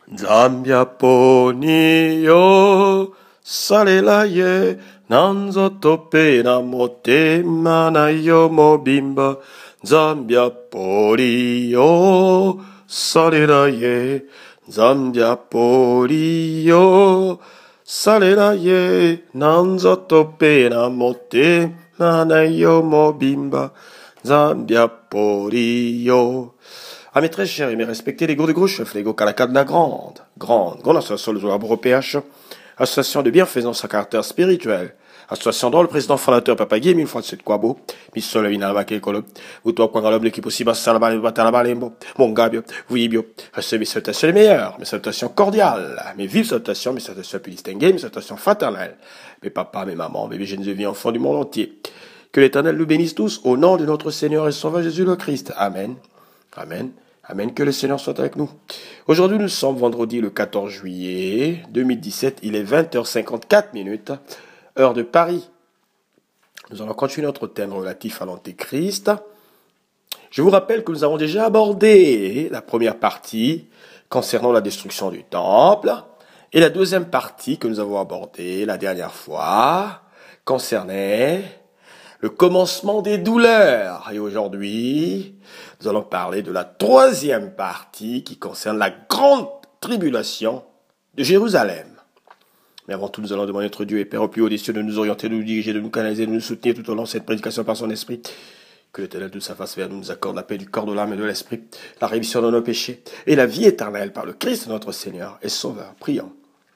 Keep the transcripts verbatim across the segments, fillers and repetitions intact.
Zambia poni yo salela ye nanzo tope na motema na yo mobimba. Zambia poni yo salela ye Zambia poni yo salela ye nanzo tope na motema na yo mobimba. Zambia poni yo. Ah, mes très chers et mes respectés, les go de gros chefs, les go Kalaka de la grande, grande, grande association de joueurs P H, association de bienfaisance à caractère spirituel, association dont le président fondateur Papa Guy, mille fois de cette quoi beau, Missole Vinalabake Kolo, vous toi, quoi, l'homme, l'équipe aussi, basse, la balle, la balle, mon gars, bio, oui, bio, recevez mes salutations les meilleures, mes salutations cordiales, mes vives salutations, mes salutations plus distinguées, mes salutations fraternelles, mes papas, mes mamans, bébés, jeunes et vieux enfants du monde entier. Que l'Éternel nous bénisse tous au nom de notre Seigneur et Sauveur Jésus le Christ. Amen. Amen. Amen, que le Seigneur soit avec nous. Aujourd'hui, nous sommes vendredi le quatorze juillet deux mille dix-sept, il est vingt heures cinquante-quatre minutes, heure de Paris. Nous allons continuer notre thème relatif à l'Antéchrist. Je vous rappelle que nous avons déjà abordé la première partie concernant la destruction du temple et la deuxième partie que nous avons abordée la dernière fois concernait le commencement des douleurs. Et aujourd'hui, nous allons parler de la troisième partie qui concerne la grande tribulation de Jérusalem. Mais avant tout, nous allons demander à notre Dieu et Père au plus haut des cieux de nous orienter, de nous diriger, de nous canaliser, de nous soutenir tout au long de cette prédication par son esprit. Que l'Éternel de sa face vers nous nous accorde la paix du corps, de l'âme et de l'esprit, la rémission de nos péchés et la vie éternelle par le Christ notre Seigneur et Sauveur. Prions.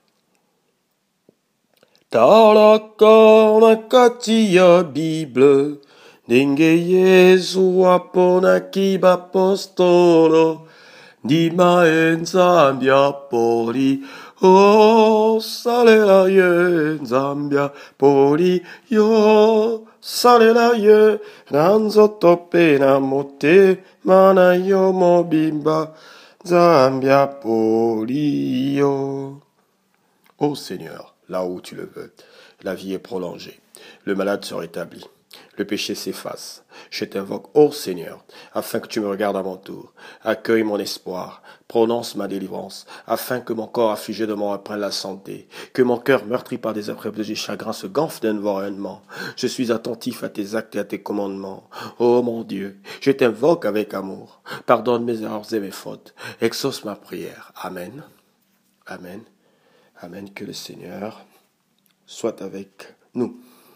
Talaka nakati ya Bible, Denge Yesu apona kiba apostolo, Dima enzambia pori, Oh salela ye nzambia pori, Yo salela ye, Nanzo tope na mote, Mana yo mobimba, Zambia pori yo. Ô Seigneur, là où tu le veux, la vie est prolongée, le malade se rétablit, le péché s'efface. Je t'invoque, ô Seigneur, afin que tu me regardes à mon tour, accueille mon espoir, prononce ma délivrance, afin que mon corps affligé de mort reprenne la santé, que mon cœur meurtri par des épreuves de chagrin se gonfle d'environnement. Je suis attentif à tes actes et à tes commandements. Ô mon Dieu, je t'invoque avec amour, pardonne mes erreurs et mes fautes, exauce ma prière. Amen. Amen. Amen, que le Seigneur soit avec nous.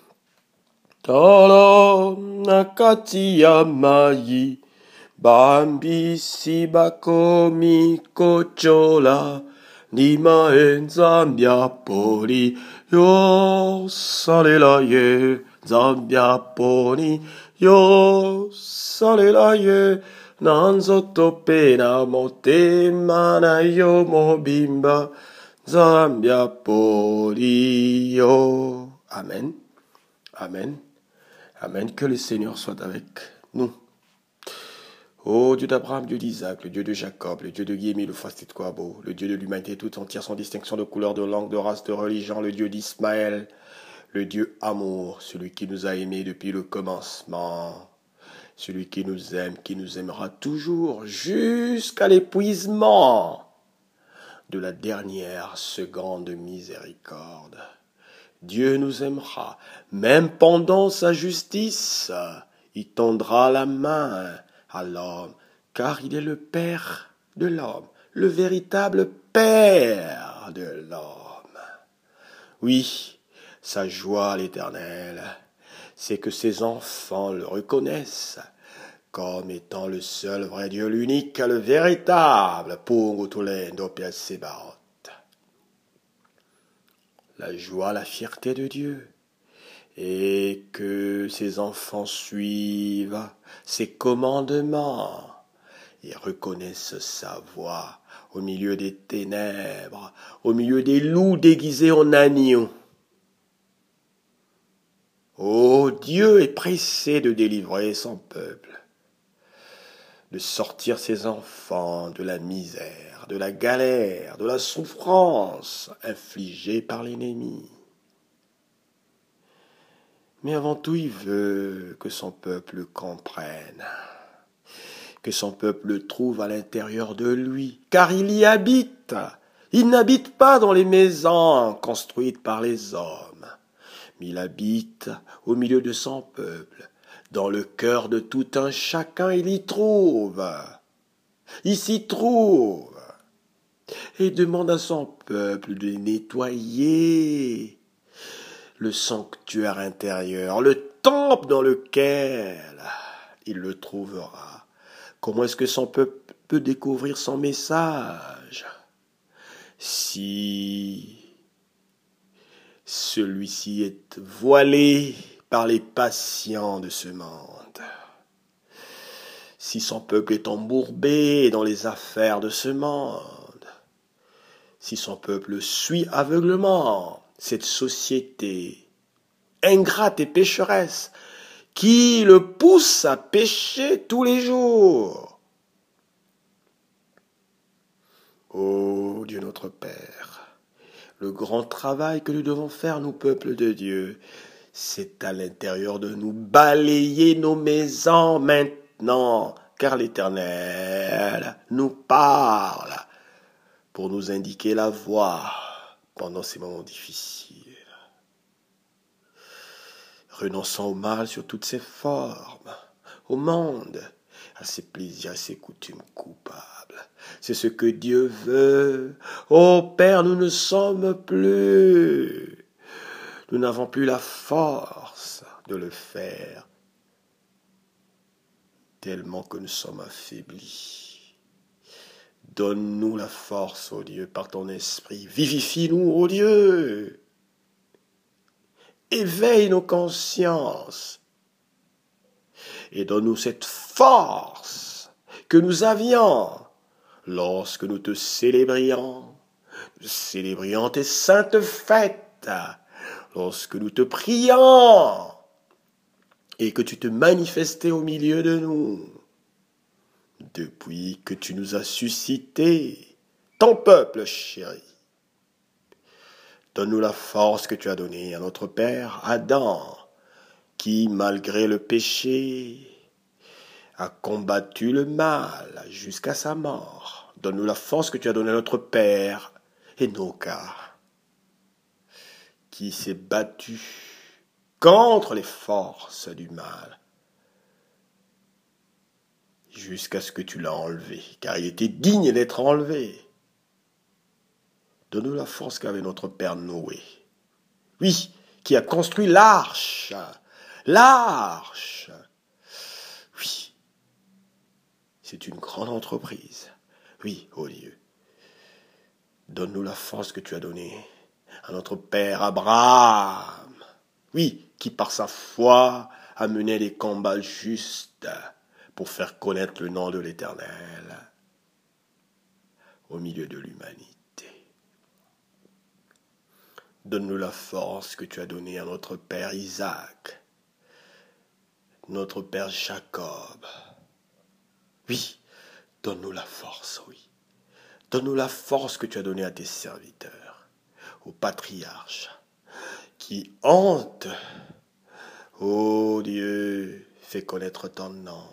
Tolo nakati ya mai, bambi sibako kochola, nima enzambia pori, yo salela ye, zambia pori, yo salela ye, nanzo tope na motema na yo mobimba, Zambia Polio. Amen. Amen. Amen. Que le Seigneur soit avec nous. Ô Dieu d'Abraham, Dieu d'Isaac, le Dieu de Jacob, le Dieu de Guillemot, le Fastit Kwabo, le Dieu de l'humanité toute entière sans distinction de couleur, de langue, de race, de religion, le Dieu d'Ismaël, le Dieu amour, celui qui nous a aimés depuis le commencement, celui qui nous aime, qui nous aimera toujours jusqu'à l'épuisement de la dernière seconde miséricorde. Dieu nous aimera, même pendant sa justice, il tendra la main à l'homme, car il est le Père de l'homme, le véritable Père de l'homme. Oui, sa joie à l'Éternel, c'est que ses enfants le reconnaissent comme étant le seul vrai Dieu, l'unique, le véritable, pour Tulendo Piasebaot. La joie, la fierté de Dieu, et que ses enfants suivent ses commandements et reconnaissent sa voix au milieu des ténèbres, au milieu des loups déguisés en agneaux. Oh, Dieu est pressé de délivrer son peuple, de sortir ses enfants de la misère, de la galère, de la souffrance infligée par l'ennemi. Mais avant tout, il veut que son peuple comprenne, que son peuple le trouve à l'intérieur de lui, car il y habite, Il n'habite pas dans les maisons construites par les hommes, mais il habite au milieu de son peuple. Dans le cœur de tout un chacun, il y trouve. Il s'y trouve. Et demande à son peuple de nettoyer le sanctuaire intérieur, le temple dans lequel il le trouvera. Comment est-ce que son peuple peut découvrir son message si celui-ci est voilé par les passions de ce monde? Si son peuple est embourbé dans les affaires de ce monde, si son peuple suit aveuglement cette société ingrate et pécheresse qui le pousse à pécher tous les jours. Ô Dieu notre Père, le grand travail que nous devons faire, nous, peuple de Dieu, c'est à l'intérieur de nous balayer nos maisons maintenant, car l'Éternel nous parle pour nous indiquer la voie pendant ces moments difficiles. Renonçons au mal sur toutes ses formes, au monde, à ses plaisirs, à ses coutumes coupables. C'est ce que Dieu veut. Oh Père, nous ne sommes plus. Nous n'avons plus la force de le faire, tellement que nous sommes affaiblis. Donne-nous la force, ô Dieu, par ton esprit. Vivifie-nous, ô Dieu. Éveille nos consciences et donne-nous cette force que nous avions lorsque nous te célébrions, nous célébrions tes saintes fêtes, lorsque nous te prions et que tu te manifestais au milieu de nous. Depuis que tu nous as suscité, ton peuple chéri, donne-nous la force que tu as donnée à notre père Adam, qui, malgré le péché, a combattu le mal jusqu'à sa mort. Donne-nous la force que tu as donnée à notre père Enoka, qui s'est battu contre les forces du mal, jusqu'à ce que tu l'as enlevé, car il était digne d'être enlevé. Donne-nous la force qu'avait notre père Noé. Oui, qui a construit l'arche. L'arche. Oui, c'est une grande entreprise. Oui, ô Dieu. Donne-nous la force que tu as donnée à notre père Abraham. Oui, qui par sa foi a mené des combats justes pour faire connaître le nom de l'Éternel au milieu de l'humanité. Donne-nous la force que tu as donnée à notre père Isaac, notre père Jacob. Oui, donne-nous la force, oui. Donne-nous la force que tu as donnée à tes serviteurs, aux patriarches, qui hantent, ô Dieu, fais connaître ton nom,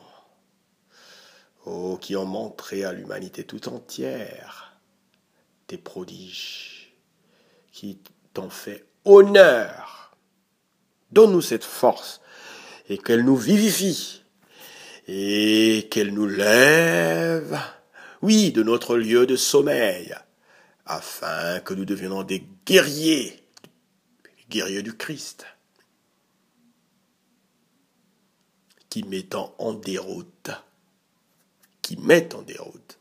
ô qui ont montré à l'humanité tout entière tes prodiges, qui t'ont fait honneur. Donne-nous cette force et qu'elle nous vivifie et qu'elle nous lève, oui, de notre lieu de sommeil, afin que nous devenions des guerriers, des guerriers du Christ, qui mettent en déroute, qui mettent en déroute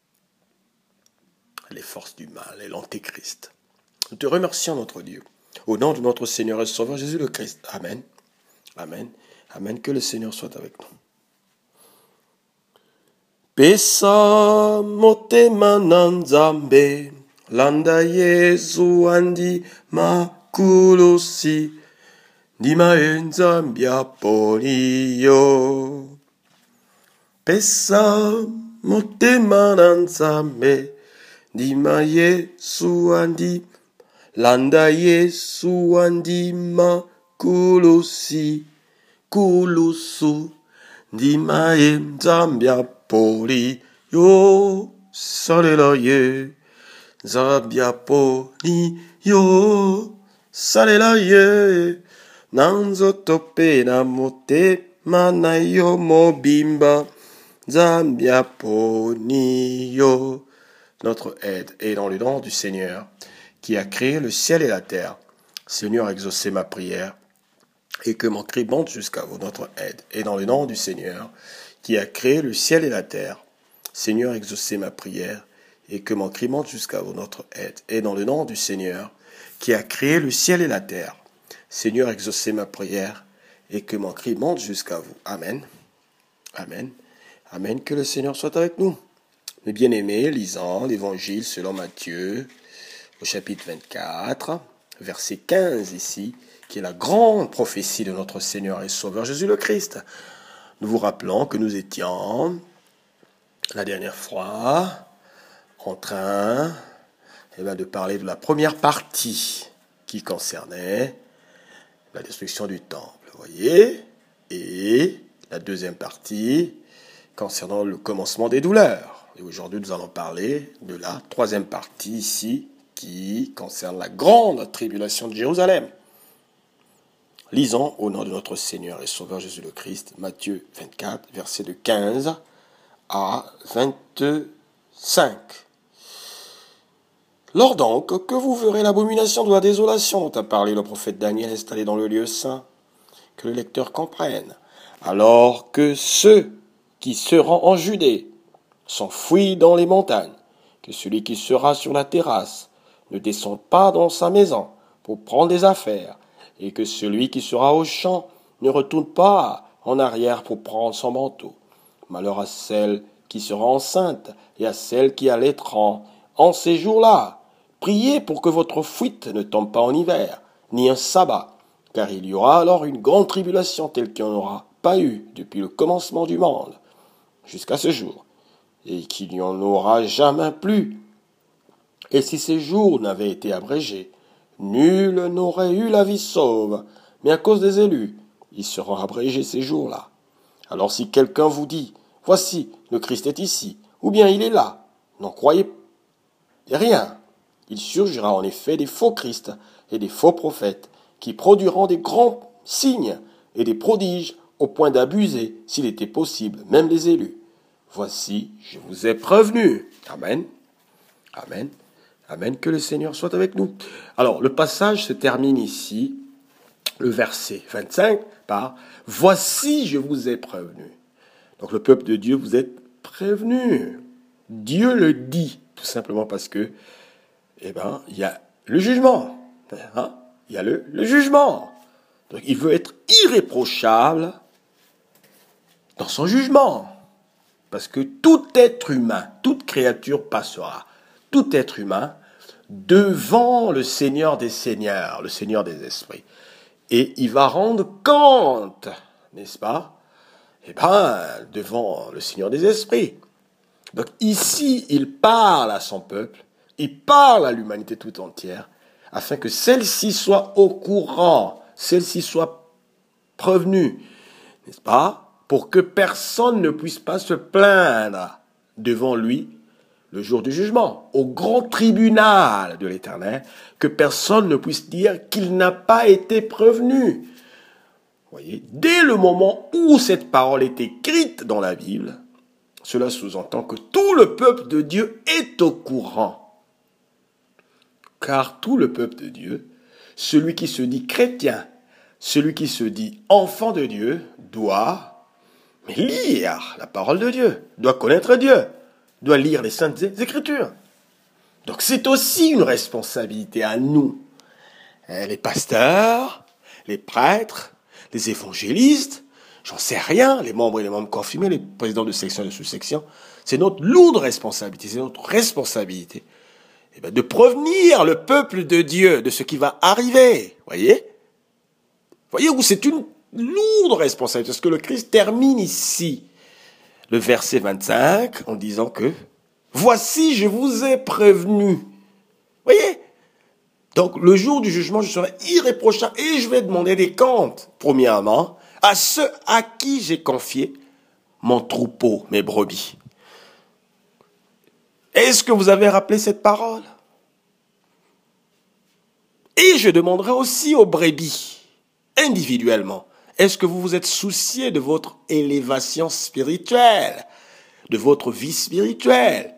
les forces du mal et l'antéchrist. Nous te remercions, notre Dieu, au nom de notre Seigneur et Sauveur Jésus le Christ. Amen. Amen. Amen. Que le Seigneur soit avec nous. Pesa motema na Nzambe, landa Yesu andi makulosi, ndima e Nzambe aponi yo. Pesa motema na Nzambe, ndima Yesu andi landa Yesu andima kulosi kuloso ndima Nzambe apoli yo salela ye Zabiaponi yo salela ye nanzotope na motema na yo mobimba Zabiaponi yo. Notre aide est dans le nom du Seigneur qui a créé le ciel et la terre. Seigneur, exaucez ma prière et que mon cri monte jusqu'à vous. Notre aide est dans le nom du Seigneur qui a créé le ciel et la terre. Seigneur, exaucez ma prière et que mon cri monte jusqu'à vous. Notre aide est dans le nom du Seigneur qui a créé le ciel et la terre. Seigneur, exaucez ma prière et que mon cri monte jusqu'à vous. Amen. Amen. Amen. Que le Seigneur soit avec nous. Mes bien-aimés, lisons l'Évangile selon Matthieu au chapitre vingt-quatre, verset quinze ici, qui est la grande prophétie de notre Seigneur et Sauveur Jésus le Christ. Nous vous rappelons que nous étions la dernière fois en train eh bien, de parler de la première partie qui concernait la destruction du temple, vous voyez, et la deuxième partie concernant le commencement des douleurs. Et aujourd'hui, nous allons parler de la troisième partie ici qui concerne la grande tribulation de Jérusalem. Lisons au nom de notre Seigneur et Sauveur Jésus le Christ, Matthieu vingt-quatre, versets de quinze à vingt-cinq. Lors donc que vous verrez l'abomination de la désolation dont a parlé le prophète Daniel installé dans le lieu saint, que le lecteur comprenne, alors que ceux qui seront en Judée s'enfuient dans les montagnes, que celui qui sera sur la terrasse ne descende pas dans sa maison pour prendre des affaires, et que celui qui sera au champ ne retourne pas en arrière pour prendre son manteau. Malheur à celle qui sera enceinte et à celle qui allaitera en ces jours-là. Priez pour que votre fuite ne tombe pas en hiver, ni un sabbat, car il y aura alors une grande tribulation telle qu'il n'y en aura pas eu depuis le commencement du monde, jusqu'à ce jour, et qu'il n'y en aura jamais plus. Et si ces jours n'avaient été abrégés, nul n'aurait eu la vie sauve, mais à cause des élus, ils seront abrégés ces jours-là. Alors si quelqu'un vous dit, voici, le Christ est ici, ou bien il est là, n'en croyez rien. Il surgira en effet des faux Christ et des faux prophètes, qui produiront des grands signes et des prodiges, au point d'abuser, s'il était possible, même les élus. Voici, je vous ai prévenu. Amen. Amen. Amen. Que le Seigneur soit avec nous. Alors, le passage se termine ici, le verset vingt-cinq, par « Voici, je vous ai prévenu ». Donc, le peuple de Dieu, vous êtes prévenu. Dieu le dit, tout simplement parce que, eh ben, il y a le jugement. Hein? Il y a le, le jugement. Donc, il veut être irréprochable dans son jugement. Parce que tout être humain, toute créature passera. Tout être humain devant le Seigneur des Seigneurs, le Seigneur des Esprits. Et il va rendre compte, n'est-ce pas? Eh bien, devant le Seigneur des Esprits. Donc ici, il parle à son peuple, il parle à l'humanité tout entière, afin que celle-ci soit au courant, celle-ci soit prévenue, n'est-ce pas? Pour que personne ne puisse pas se plaindre devant lui le jour du jugement, au grand tribunal de l'Éternel, que personne ne puisse dire qu'il n'a pas été prévenu. Voyez, dès le moment où cette parole est écrite dans la Bible, cela sous-entend que tout le peuple de Dieu est au courant. Car tout le peuple de Dieu, celui qui se dit chrétien, celui qui se dit enfant de Dieu, doit lire la parole de Dieu, doit connaître Dieu, doit lire les Saintes Écritures. Donc c'est aussi une responsabilité à nous, les pasteurs, les prêtres, les évangélistes, j'en sais rien, les membres et les membres confirmés, les présidents de section et de sous-section, c'est notre lourde responsabilité, c'est notre responsabilité eh bien, de prévenir le peuple de Dieu de ce qui va arriver. Voyez Voyez où c'est une lourde responsabilité, parce que le Christ termine ici le verset vingt-cinq en disant que « Voici, je vous ai prévenu ». Voyez? Donc, le jour du jugement, je serai irréprochable et je vais demander des comptes, premièrement, à ceux à qui j'ai confié mon troupeau, mes brebis. Est-ce que vous avez rappelé cette parole? Et je demanderai aussi aux brebis, individuellement, est-ce que vous vous êtes soucié de votre élévation spirituelle, de votre vie spirituelle?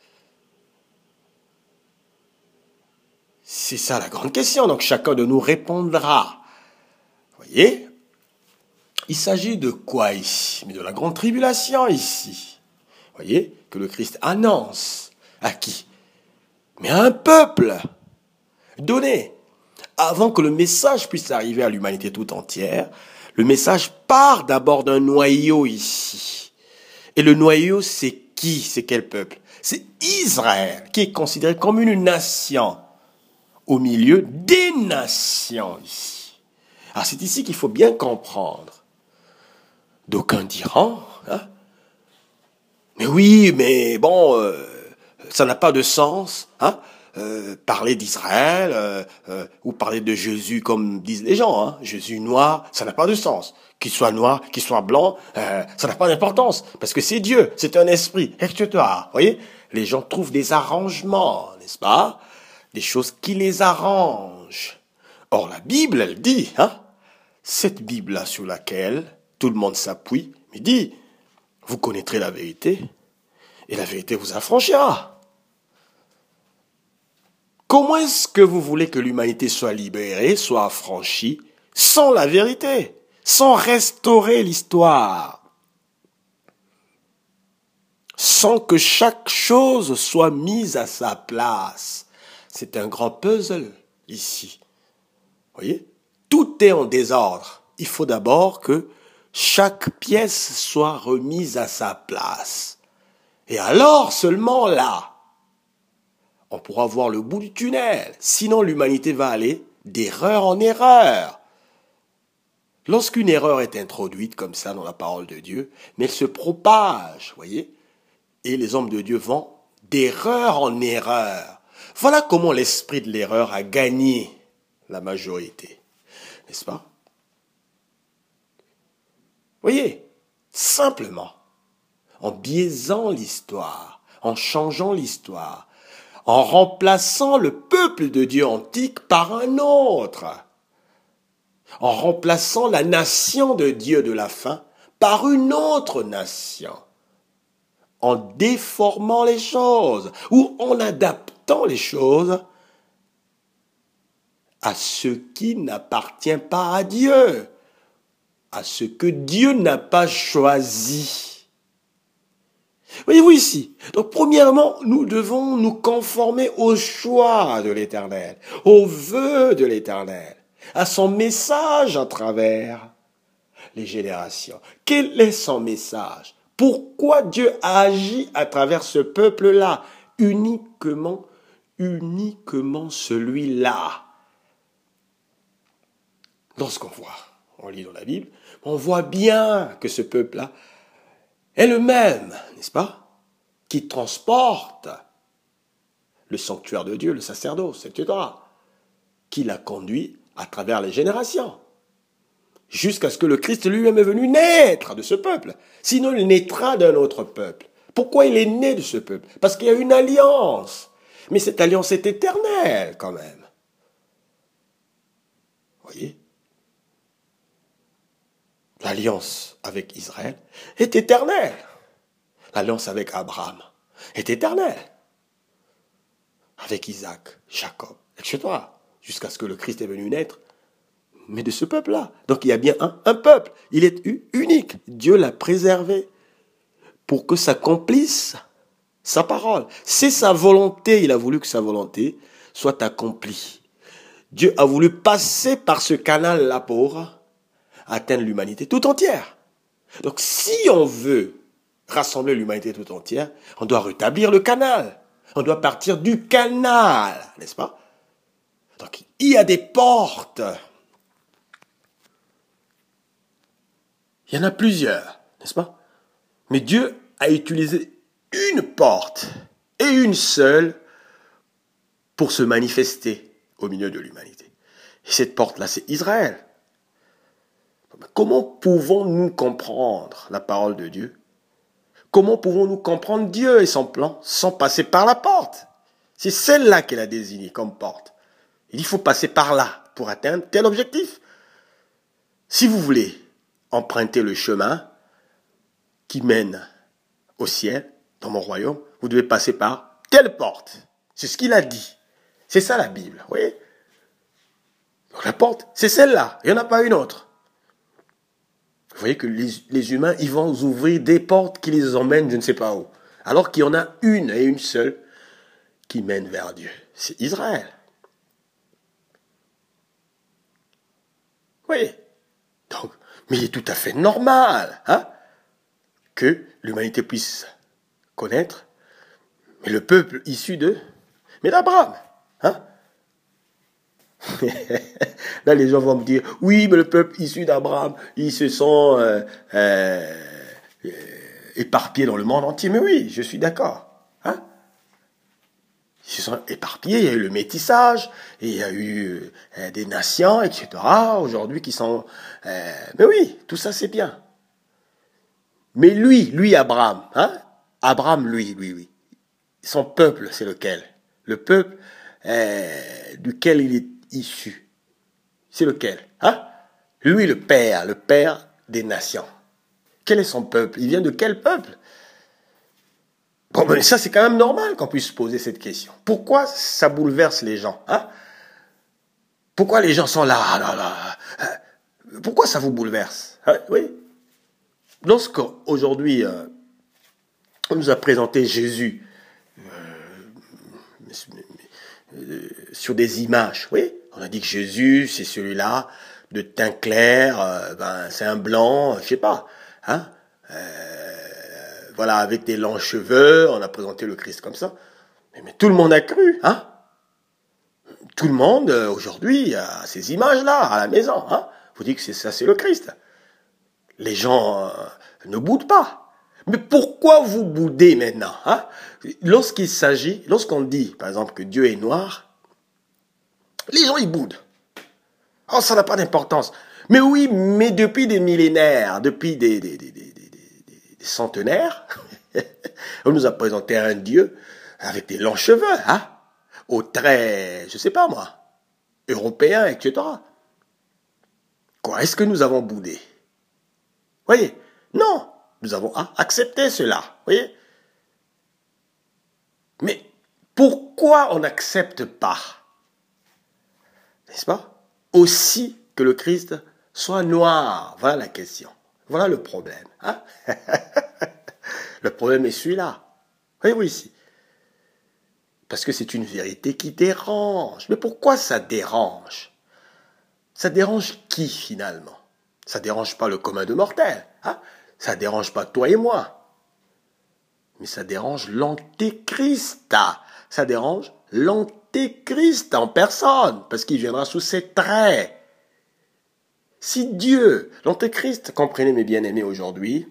C'est ça la grande question. Donc chacun de nous répondra. Vous voyez? Il s'agit de quoi ici? Mais de la grande tribulation ici. Vous voyez? Que le Christ annonce. À qui? Mais à un peuple donné. Avant que le message puisse arriver à l'humanité tout entière, le message part d'abord d'un noyau ici. Et le noyau, c'est qui? C'est quel peuple? C'est Israël, qui est considéré comme une nation au milieu des nations ici. Alors c'est ici qu'il faut bien comprendre. D'aucuns diront, hein, mais oui, mais bon, euh, ça n'a pas de sens, hein, euh, parler d'Israël euh, euh, ou parler de Jésus comme disent les gens, hein, Jésus noir, ça n'a pas de sens. Qu'il soit noir, qu'il soit blanc, euh, ça n'a pas d'importance parce que c'est Dieu, c'est un esprit, et cetera. Vous voyez, les gens trouvent des arrangements, n'est-ce pas, des choses qui les arrangent. Or la Bible, elle dit, hein, cette Bible-là sur laquelle tout le monde s'appuie, mais dit, vous connaîtrez la vérité, et la vérité vous affranchira. Comment est-ce que vous voulez que l'humanité soit libérée, soit affranchie, sans la vérité, sans restaurer l'histoire, sans que chaque chose soit mise à sa place? C'est un grand puzzle ici. Vous voyez? Tout est en désordre. Il faut d'abord que chaque pièce soit remise à sa place. Et alors seulement là, on pourra voir le bout du tunnel. Sinon, l'humanité va aller d'erreur en erreur. Lorsqu'une erreur est introduite comme ça dans la parole de Dieu, mais elle se propage, voyez, et les hommes de Dieu vont d'erreur en erreur. Voilà comment l'esprit de l'erreur a gagné la majorité, n'est-ce pas? Voyez, simplement, en biaisant l'histoire, en changeant l'histoire, en remplaçant le peuple de Dieu antique par un autre, en remplaçant la nation de Dieu de la fin par une autre nation, en déformant les choses ou en adaptant les choses à ce qui n'appartient pas à Dieu, à ce que Dieu n'a pas choisi. Voyez-vous ici, donc premièrement, nous devons nous conformer au choix de l'Éternel, au vœu de l'Éternel, à son message à travers les générations. Quel est son message? Pourquoi Dieu a agi à travers ce peuple-là? Uniquement, uniquement celui-là. Lorsqu'on voit, on lit dans la Bible, on voit bien que ce peuple-là est le même, n'est-ce pas, qui transporte le sanctuaire de Dieu, le sacerdoce, et cetera, qui l'a conduit à travers les générations, jusqu'à ce que le Christ lui-même est venu naître de ce peuple. Sinon, il naîtra d'un autre peuple. Pourquoi il est né de ce peuple? Parce qu'il y a une alliance. Mais cette alliance est éternelle quand même. Vous voyez? L'alliance avec Israël est éternelle. L'alliance avec Abraham est éternelle. Avec Isaac, Jacob, et cetera. Jusqu'à ce que le Christ est venu naître. Mais de ce peuple-là. Donc il y a bien un, un peuple. Il est unique. Dieu l'a préservé pour que s'accomplisse sa parole. C'est sa volonté. Il a voulu que sa volonté soit accomplie. Dieu a voulu passer par ce canal-là pour atteindre l'humanité tout entière. Donc si on veut rassembler l'humanité tout entière, on doit rétablir le canal. On doit partir du canal, n'est-ce pas? Donc il y a des portes. Il y en a plusieurs, n'est-ce pas? Mais Dieu a utilisé une porte et une seule pour se manifester au milieu de l'humanité. Et cette porte-là, c'est Israël. Comment pouvons-nous comprendre la parole de Dieu? Comment pouvons-nous comprendre Dieu et son plan sans passer par la porte? C'est celle-là qu'elle a désignée comme porte. Il dit, il faut passer par là pour atteindre tel objectif. Si vous voulez emprunter le chemin qui mène au ciel, dans mon royaume, vous devez passer par telle porte. C'est ce qu'il a dit. C'est ça la Bible, vous voyez? Donc la porte, c'est celle-là, il n'y en a pas une autre. Vous voyez que les, les humains, ils vont ouvrir des portes qui les emmènent je ne sais pas où. Alors qu'il y en a une et une seule qui mène vers Dieu. C'est Israël. Oui. Donc, mais il est tout à fait normal hein, que l'humanité puisse connaître, mais le peuple issu de, mais d'Abraham. Hein? Là, les gens vont me dire, oui, mais le peuple issu d'Abraham, ils se sont euh, euh, euh, éparpillés dans le monde entier. Mais oui, je suis d'accord. Hein? Ils se sont éparpillés, il y a eu le métissage, et il y a eu euh, des nations, et cetera, aujourd'hui qui sont... Euh, mais oui, tout ça c'est bien. Mais lui, lui Abraham, hein? Abraham, lui, lui, lui. Son peuple, c'est lequel? Le peuple euh, duquel il est issu. C'est lequel? Hein? Lui, le père, le père des nations. Quel est son peuple? Il vient de quel peuple? Bon, ben ça, c'est quand même normal qu'on puisse poser cette question. Pourquoi ça bouleverse les gens? Hein? Pourquoi les gens sont là, là, là? Pourquoi ça vous bouleverse? Hein? Oui. Lorsqu'aujourd'hui, euh, on nous a présenté Jésus euh, euh, sur des images, oui, on a dit que Jésus, c'est celui-là, de teint clair, euh, ben, c'est un blanc, je sais pas, hein, euh, voilà, avec des longs cheveux, on a présenté le Christ comme ça, mais, mais tout le monde a cru, hein, tout le monde, euh, aujourd'hui, a ces images-là, à la maison, hein, vous dites que c'est ça, c'est le Christ. Les gens euh, ne boudent pas. Mais pourquoi vous boudez maintenant hein? Lorsqu'il s'agit, lorsqu'on dit, par exemple, que Dieu est noir, les gens, ils boudent. Oh, ça n'a pas d'importance. Mais oui, mais depuis des millénaires, depuis des, des, des, des, des, des, des centenaires, on nous a présenté un Dieu avec des longs cheveux, hein, aux traits, je sais pas moi, européens, et cetera. Quoi, est-ce que nous avons boudé? Voyez, non, nous avons accepté cela, voyez. Mais pourquoi on n'accepte pas, n'est-ce pas, aussi que le Christ soit noir? Voilà la question, voilà le problème. Hein. Le problème est celui-là, voyez-vous ici. Parce que c'est une vérité qui dérange. Mais pourquoi ça dérange? Ça dérange qui finalement? Ça dérange pas le commun de mortels, hein? Ça dérange pas toi et moi. Mais ça dérange l'antéchrist. Ça dérange l'antéchrist en personne, parce qu'il viendra sous ses traits. Si Dieu, l'antéchrist, comprenez mes bien-aimés aujourd'hui,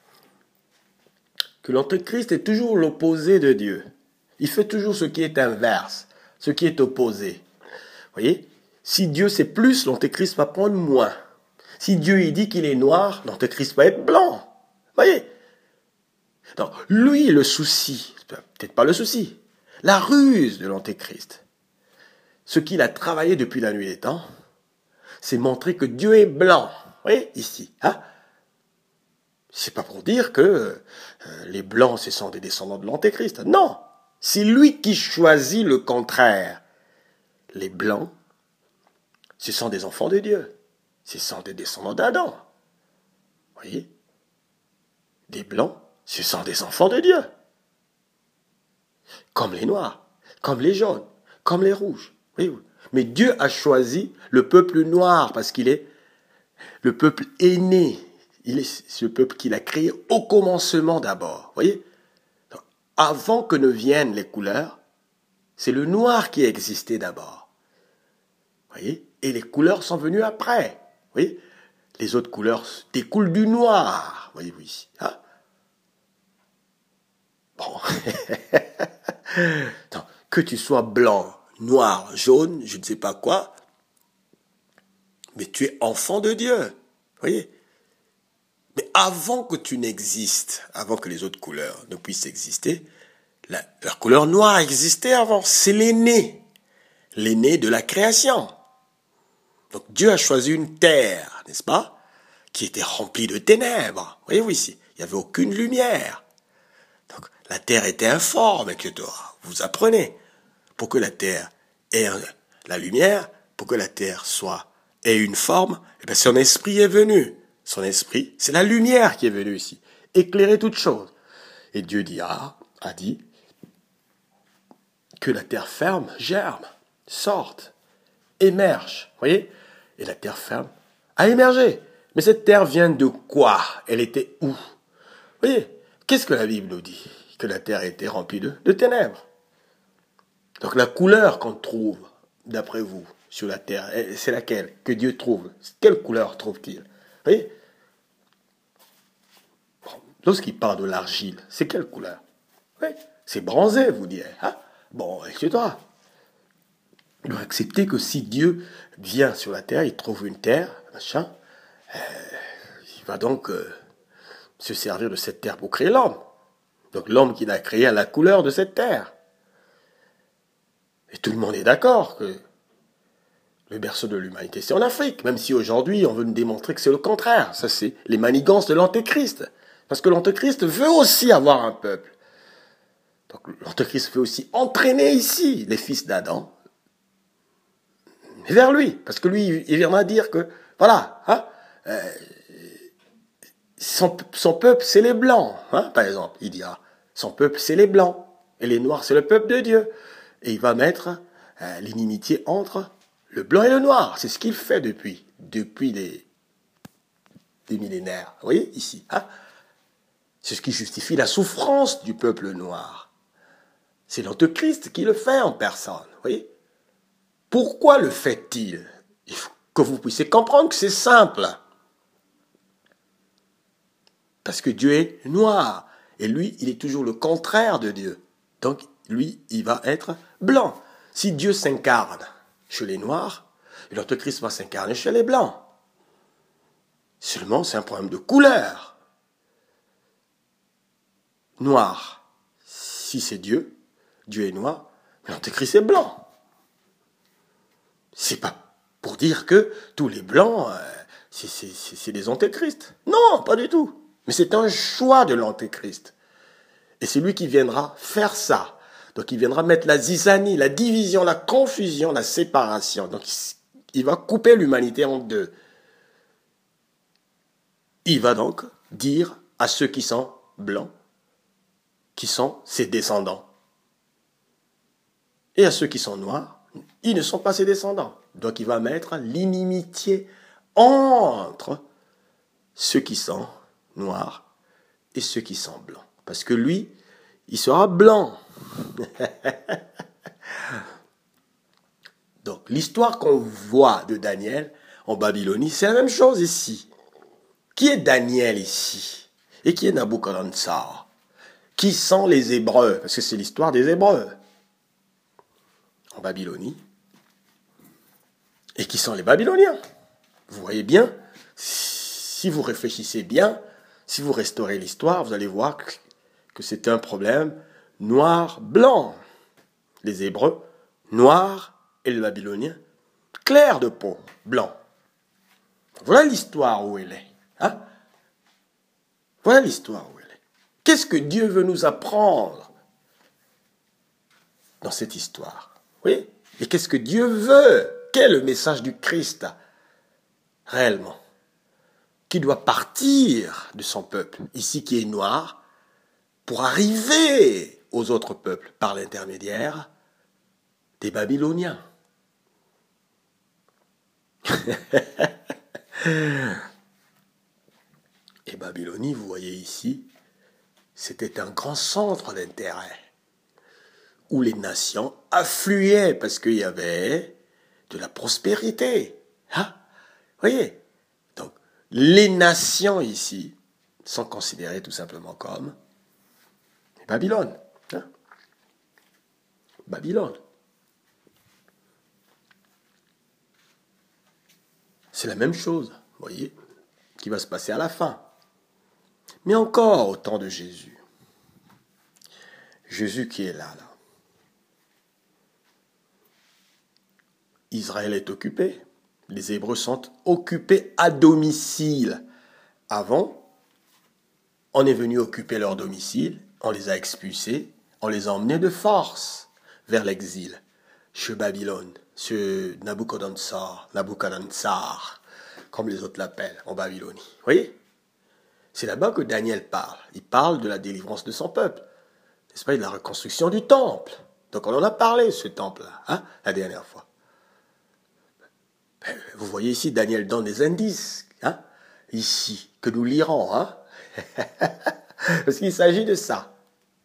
que l'antéchrist est toujours l'opposé de Dieu. Il fait toujours ce qui est inverse, ce qui est opposé. Vous voyez? Si Dieu c'est plus, l'antéchrist va prendre moins. Si Dieu il dit qu'il est noir, l'antéchrist va être blanc. Voyez? Donc, lui, le souci, peut-être pas le souci, la ruse de l'antéchrist, ce qu'il a travaillé depuis la nuit des temps, c'est montrer que Dieu est blanc. Voyez, ici. Hein? C'est pas pour dire que euh, les blancs, ce sont des descendants de l'antéchrist. Non! C'est lui qui choisit le contraire. Les blancs, ce sont des enfants de Dieu. Ce sont des descendants d'Adam. Voyez? Des blancs, ce sont des enfants de Dieu. Comme les noirs, comme les jaunes, comme les rouges. Voyez-vous? Mais Dieu a choisi le peuple noir parce qu'il est le peuple aîné. Il est ce peuple qu'il a créé au commencement d'abord. Voyez? Donc, avant que ne viennent les couleurs, c'est le noir qui a existé d'abord. Voyez? Et les couleurs sont venues après. Oui, les autres couleurs découlent du noir, voyez-vous ici. Hein? Bon, donc, que tu sois blanc, noir, jaune, je ne sais pas quoi, mais tu es enfant de Dieu, voyez. Mais avant que tu n'existes, avant que les autres couleurs ne puissent exister, la, la couleur noire existait avant, c'est l'aîné. l'aîné de la création. Donc Dieu a choisi une terre, n'est-ce pas, qui était remplie de ténèbres. Voyez-vous ici, il n'y avait aucune lumière. Donc la terre était informe, et cetera. Vous apprenez, pour que la terre ait la lumière, pour que la terre soit ait une forme, eh bien son esprit est venu. Son esprit, c'est la lumière qui est venue ici, éclairer toute chose. Et Dieu dira, a dit que la terre ferme germe, sorte, émerge. Voyez? Et la terre ferme a émergé. Mais cette terre vient de quoi? Elle était où? Voyez? Qu'est-ce que la Bible nous dit? Que la terre était remplie de, de ténèbres. Donc la couleur qu'on trouve, d'après vous, sur la terre, c'est laquelle que Dieu trouve? Quelle couleur trouve-t-il? Vous voyez? Lorsqu'il parle de l'argile, c'est quelle couleur? Oui, c'est bronzé, vous direz. Hein? Bon, et cetera. Il doit accepter que si Dieu vient sur la terre, il trouve une terre, machin, euh, il va donc euh, se servir de cette terre pour créer l'homme. Donc l'homme qu'il a créé a la couleur de cette terre. Et tout le monde est d'accord que le berceau de l'humanité, c'est en Afrique, même si aujourd'hui on veut nous démontrer que c'est le contraire. Ça, c'est les manigances de l'antéchrist. Parce que l'antéchrist veut aussi avoir un peuple. Donc l'antéchrist veut aussi entraîner ici les fils d'Adam vers lui. Parce que lui, il viendra dire que, voilà, hein, euh, son, son peuple, c'est les blancs, hein, par exemple. Il dira, son peuple, c'est les blancs. Et les noirs, c'est le peuple de Dieu. Et il va mettre euh, l'inimitié entre le blanc et le noir. C'est ce qu'il fait depuis, depuis les, des millénaires. Vous voyez, ici, hein. C'est ce qui justifie la souffrance du peuple noir. C'est l'antéchrist qui le fait en personne. Vous voyez? Pourquoi le fait-il? Il faut que vous puissiez comprendre que c'est simple. Parce que Dieu est noir. Et lui, il est toujours le contraire de Dieu. Donc, lui, il va être blanc. Si Dieu s'incarne chez les noirs, l'antéchrist va s'incarner chez les blancs. Seulement, c'est un problème de couleur. Noir, si c'est Dieu, Dieu est noir, mais l'antéchrist est blanc. C'est pas pour dire que tous les blancs, euh, c'est, c'est, c'est, c'est des antéchrists. Non, pas du tout. Mais c'est un choix de l'antéchrist. Et c'est lui qui viendra faire ça. Donc il viendra mettre la zizanie, la division, la confusion, la séparation. Donc il va couper l'humanité en deux. Il va donc dire à ceux qui sont blancs, qui sont ses descendants. Et à ceux qui sont noirs, ils ne sont pas ses descendants. Donc il va mettre l'inimitié entre ceux qui sont noirs et ceux qui sont blancs. Parce que lui, il sera blanc. Donc l'histoire qu'on voit de Daniel en Babylonie, c'est la même chose ici. Qui est Daniel ici? Et qui est Nabuchodonosor? Qui sont les Hébreux? Parce que c'est l'histoire des Hébreux en Babylonie. Et qui sont les Babyloniens? Vous voyez bien, si vous réfléchissez bien, si vous restaurez l'histoire, vous allez voir que, que c'est un problème noir-blanc. Les Hébreux, noirs, et les Babyloniens, clair de peau, blanc. Voilà l'histoire où elle est. Hein? Voilà l'histoire où elle est. Qu'est-ce que Dieu veut nous apprendre dans cette histoire? Oui? Et qu'est-ce que Dieu veut? Quel est le message du Christ réellement? Qui doit partir de son peuple, ici qui est noir, pour arriver aux autres peuples par l'intermédiaire des Babyloniens. Et Babylonie, vous voyez ici, c'était un grand centre d'intérêt où les nations affluaient parce qu'il y avait de la prospérité. Hein? Vous voyez? Donc, les nations ici sont considérées tout simplement comme Babylone. Hein? Babylone. C'est la même chose, vous voyez, qui va se passer à la fin. Mais encore au temps de Jésus. Jésus qui est là, là. Israël est occupé. Les Hébreux sont occupés à domicile. Avant, on est venu occuper leur domicile, on les a expulsés, on les a emmenés de force vers l'exil, chez Babylone, chez Nabucodonosor, Nabucodonosor, comme les autres l'appellent en Babylonie. Vous voyez? C'est là-bas que Daniel parle. Il parle de la délivrance de son peuple, n'est-ce pas, et de la reconstruction du temple. Donc on en a parlé, ce temple-là, hein, la dernière fois. Vous voyez ici, Daniel donne des indices, hein, ici, que nous lirons, hein, parce qu'il s'agit de ça.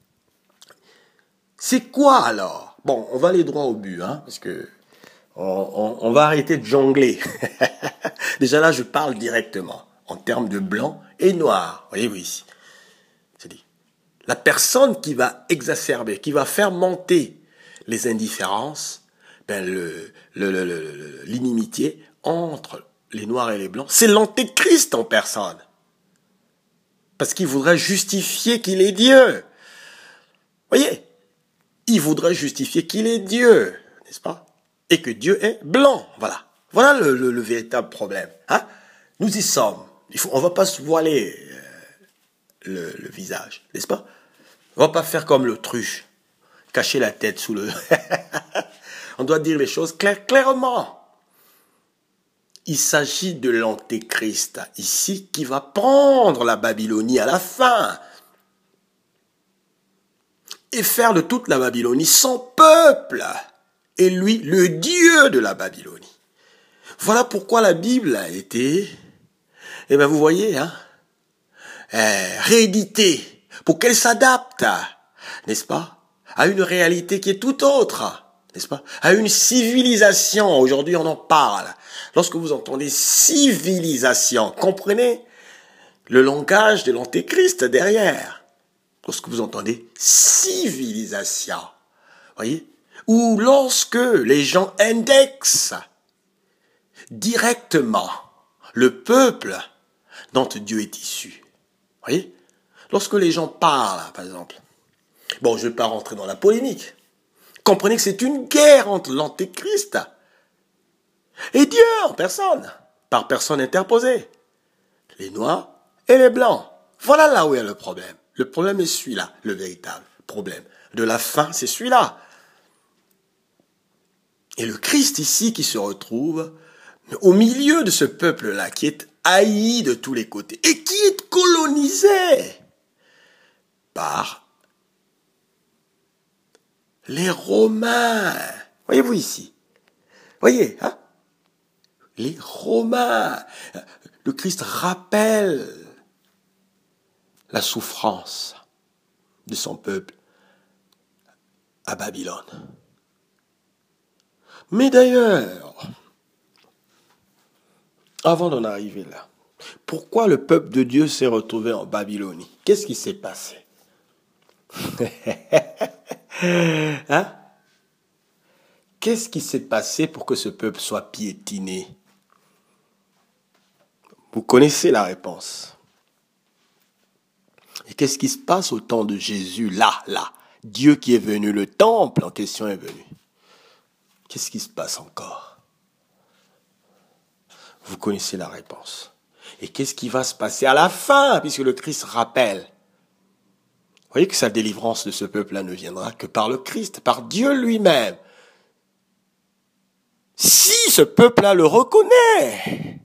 C'est quoi alors? Bon, on va aller droit au but, hein, parce que on, on, on va arrêter de jongler. Déjà là, je parle directement, en termes de blanc et noir. Voyez-vous ici. C'est-à-dire, la personne qui va exacerber, qui va faire monter les indifférences, ben le, le, le, le, l'inimitié entre les noirs et les blancs, c'est l'antéchrist en personne. Parce qu'il voudrait justifier qu'il est Dieu. Voyez, il voudrait justifier qu'il est Dieu, n'est-ce pas? Et que Dieu est blanc, voilà. Voilà le, le, le véritable problème. Hein? Nous y sommes. Il faut, on ne va pas se voiler euh, le, le visage, n'est-ce pas? On ne va pas faire comme l'autruche, cacher la tête sous le... On doit dire les choses clair, clairement. Il s'agit de l'antéchrist ici qui va prendre la Babylonie à la fin et faire de toute la Babylonie son peuple et lui le Dieu de la Babylonie. Voilà pourquoi la Bible a été, eh bien vous voyez, hein, euh, rééditée pour qu'elle s'adapte, n'est-ce pas, à une réalité qui est tout autre. N'est-ce pas? À une civilisation. Aujourd'hui, on en parle. Lorsque vous entendez civilisation, comprenez le langage de l'antéchrist derrière. Lorsque vous entendez civilisation, voyez? Ou lorsque les gens indexent directement le peuple dont Dieu est issu. Voyez? Lorsque les gens parlent, par exemple. Bon, je ne vais pas rentrer dans la polémique. Comprenez que c'est une guerre entre l'antéchrist et Dieu en personne, par personne interposée. Les noirs et les blancs. Voilà là où il y a le problème. Le problème est celui-là, le véritable problème. De la fin, c'est celui-là. Et le Christ ici qui se retrouve au milieu de ce peuple-là, qui est haï de tous les côtés et qui est colonisé par les Romains. Voyez-vous ici? Voyez, hein? Les Romains. Le Christ rappelle la souffrance de son peuple à Babylone. Mais d'ailleurs, avant d'en arriver là, pourquoi le peuple de Dieu s'est retrouvé en Babylonie? Qu'est-ce qui s'est passé? Hein? Qu'est-ce qui s'est passé pour que ce peuple soit piétiné? Vous connaissez la réponse. Et qu'est-ce qui se passe au temps de Jésus, là, là? Dieu qui est venu, le temple en question est venu. Qu'est-ce qui se passe encore? Vous connaissez la réponse. Et qu'est-ce qui va se passer à la fin, puisque le Christ rappelle? Vous voyez que sa délivrance de ce peuple-là ne viendra que par le Christ, par Dieu lui-même. Si ce peuple-là le reconnaît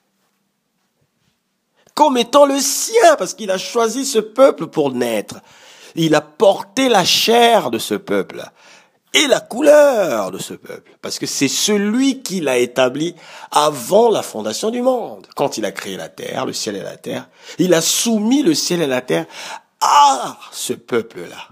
comme étant le sien, parce qu'il a choisi ce peuple pour naître. Il a porté la chair de ce peuple et la couleur de ce peuple, parce que c'est celui qui l'a établi avant la fondation du monde. Quand il a créé la terre, le ciel et la terre, il a soumis le ciel et la terre à ce peuple-là.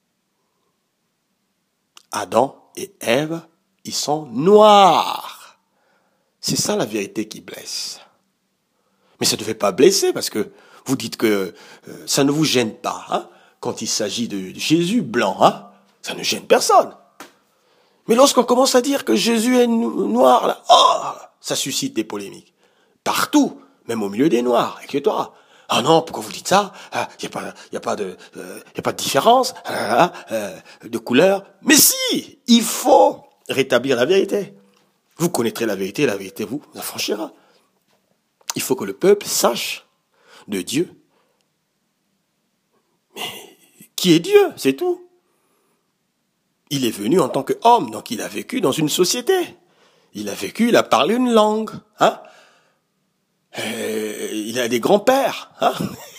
Adam et Ève, ils sont noirs. C'est ça la vérité qui blesse. Mais ça ne devait pas blesser, parce que vous dites que euh, ça ne vous gêne pas, hein, quand il s'agit de, de Jésus blanc, hein, ça ne gêne personne. Mais lorsqu'on commence à dire que Jésus est noir, là, oh, ça suscite des polémiques. Partout, même au milieu des noirs, inquiète-toi. Ah non, pourquoi vous dites ça? Il ah, n'y a pas, y a pas de, euh, y a pas de différence ah, euh, de couleur. Mais si, il faut rétablir la vérité. Vous connaîtrez la vérité, la vérité vous affranchira. Il faut que le peuple sache de Dieu. Mais qui est Dieu, c'est tout. Il est venu en tant qu'homme, donc il a vécu dans une société. Il a vécu, il a parlé une langue. Hein? Et il a des grands-pères. Hein?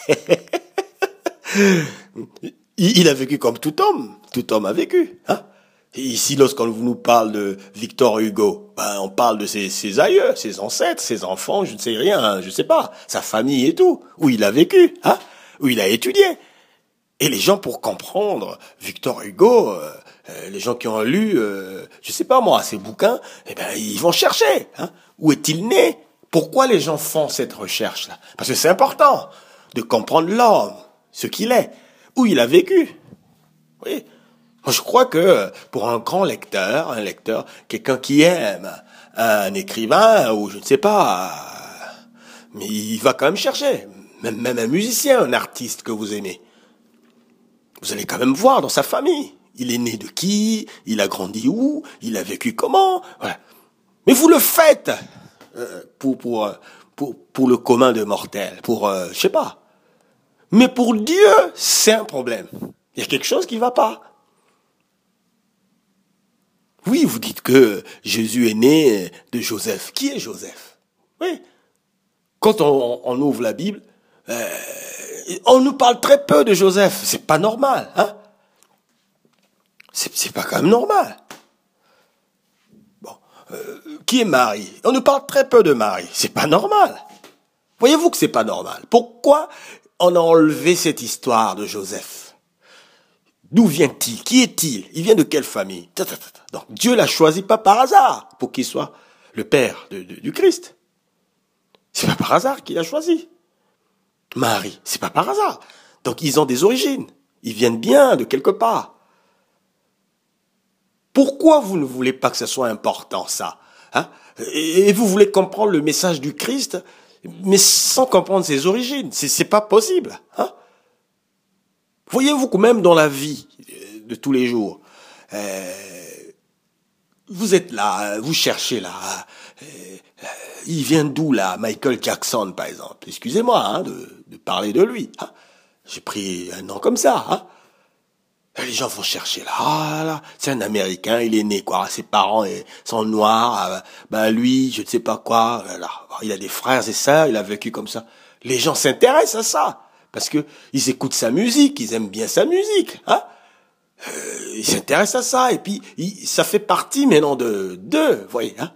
il, il a vécu comme tout homme. Tout homme a vécu. Hein? Et ici, lorsqu'on nous parle de Victor Hugo, ben, on parle de ses, ses aïeux, ses ancêtres, ses enfants, je ne sais rien, hein, je ne sais pas, sa famille et tout, où il a vécu, hein, où il a étudié. Et les gens, pour comprendre Victor Hugo, euh, euh, les gens qui ont lu, euh, je sais pas moi, ces bouquins, eh ben, ils vont chercher. Hein, où est-il né? Pourquoi les gens font cette recherche-là? Parce que c'est important de comprendre l'homme, ce qu'il est, où il a vécu. Oui. Moi, je crois que pour un grand lecteur, un lecteur, quelqu'un qui aime un écrivain ou je ne sais pas, mais il va quand même chercher. Même, même un musicien, un artiste que vous aimez. Vous allez quand même voir dans sa famille. Il est né de qui? Il a grandi où? Il a vécu comment? Voilà. Mais vous le faites euh, pour, pour, pour, pour le commun de mortels, pour, euh, je sais pas. Mais pour Dieu, c'est un problème. Il y a quelque chose qui va pas. Oui, vous dites que Jésus est né de Joseph. Qui est Joseph? Oui. Quand on, on ouvre la Bible, euh, on nous parle très peu de Joseph. C'est pas normal, hein? C'est, c'est pas quand même normal. Bon, euh, qui est Marie? On nous parle très peu de Marie. C'est pas normal. Voyez-vous que c'est pas normal. Pourquoi on a enlevé cette histoire de Joseph? D'où vient-il? Qui est-il? Il vient de quelle famille? Donc Dieu l'a choisi pas par hasard pour qu'il soit le père de, de, du Christ. C'est pas par hasard qu'il a choisi. Marie, c'est pas par hasard. Donc ils ont des origines. Ils viennent bien de quelque part. Pourquoi vous ne voulez pas que ce soit important, ça? Hein? Et vous voulez comprendre le message du Christ, mais sans comprendre ses origines. C'est, c'est pas possible. Hein? Voyez-vous que même dans la vie de tous les jours, euh, vous êtes là, vous cherchez là, euh, il vient d'où là, Michael Jackson par exemple? Excusez-moi hein, de, de parler de lui. Hein? J'ai pris un nom comme ça. Hein? Les gens vont chercher là, ah là, c'est un Américain, il est né quoi, ses parents sont noirs, euh, ben lui, je ne sais pas quoi, là, il a des frères et sœurs, il a vécu comme ça. Les gens s'intéressent à ça. Parce que ils écoutent sa musique, ils aiment bien sa musique, hein. Euh, ils s'intéressent à ça et puis ils, ça fait partie maintenant de d'eux, vous voyez, hein.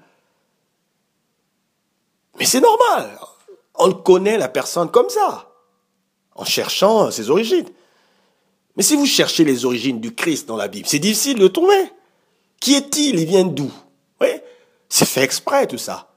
Mais c'est normal, on connaît la personne comme ça, en cherchant ses origines. Mais si vous cherchez les origines du Christ dans la Bible, c'est difficile de le trouver. Qui est-il? Il vient d'où? Oui, c'est fait exprès tout ça.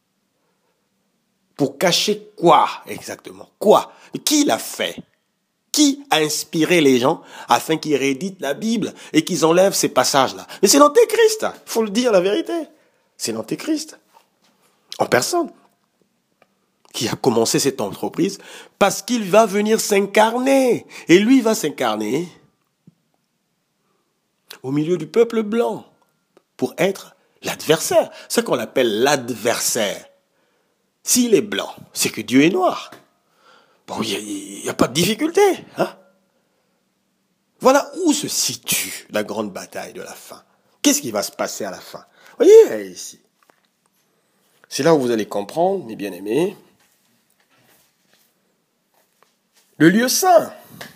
Pour cacher quoi exactement? Quoi? Qui l'a fait? Qui a inspiré les gens afin qu'ils rééditent la Bible et qu'ils enlèvent ces passages-là? Mais c'est l'Antéchrist, il faut le dire la vérité. C'est l'Antéchrist, en personne, qui a commencé cette entreprise parce qu'il va venir s'incarner. Et lui va s'incarner au milieu du peuple blanc pour être l'adversaire. C'est ce qu'on appelle l'adversaire. S'il est blanc, c'est que Dieu est noir. Bon, il n'y a, a pas de difficulté. Hein? Voilà où se situe la grande bataille de la fin. Qu'est-ce qui va se passer à la fin? Vous voyez, ici. C'est là où vous allez comprendre, mes bien-aimés, le lieu saint.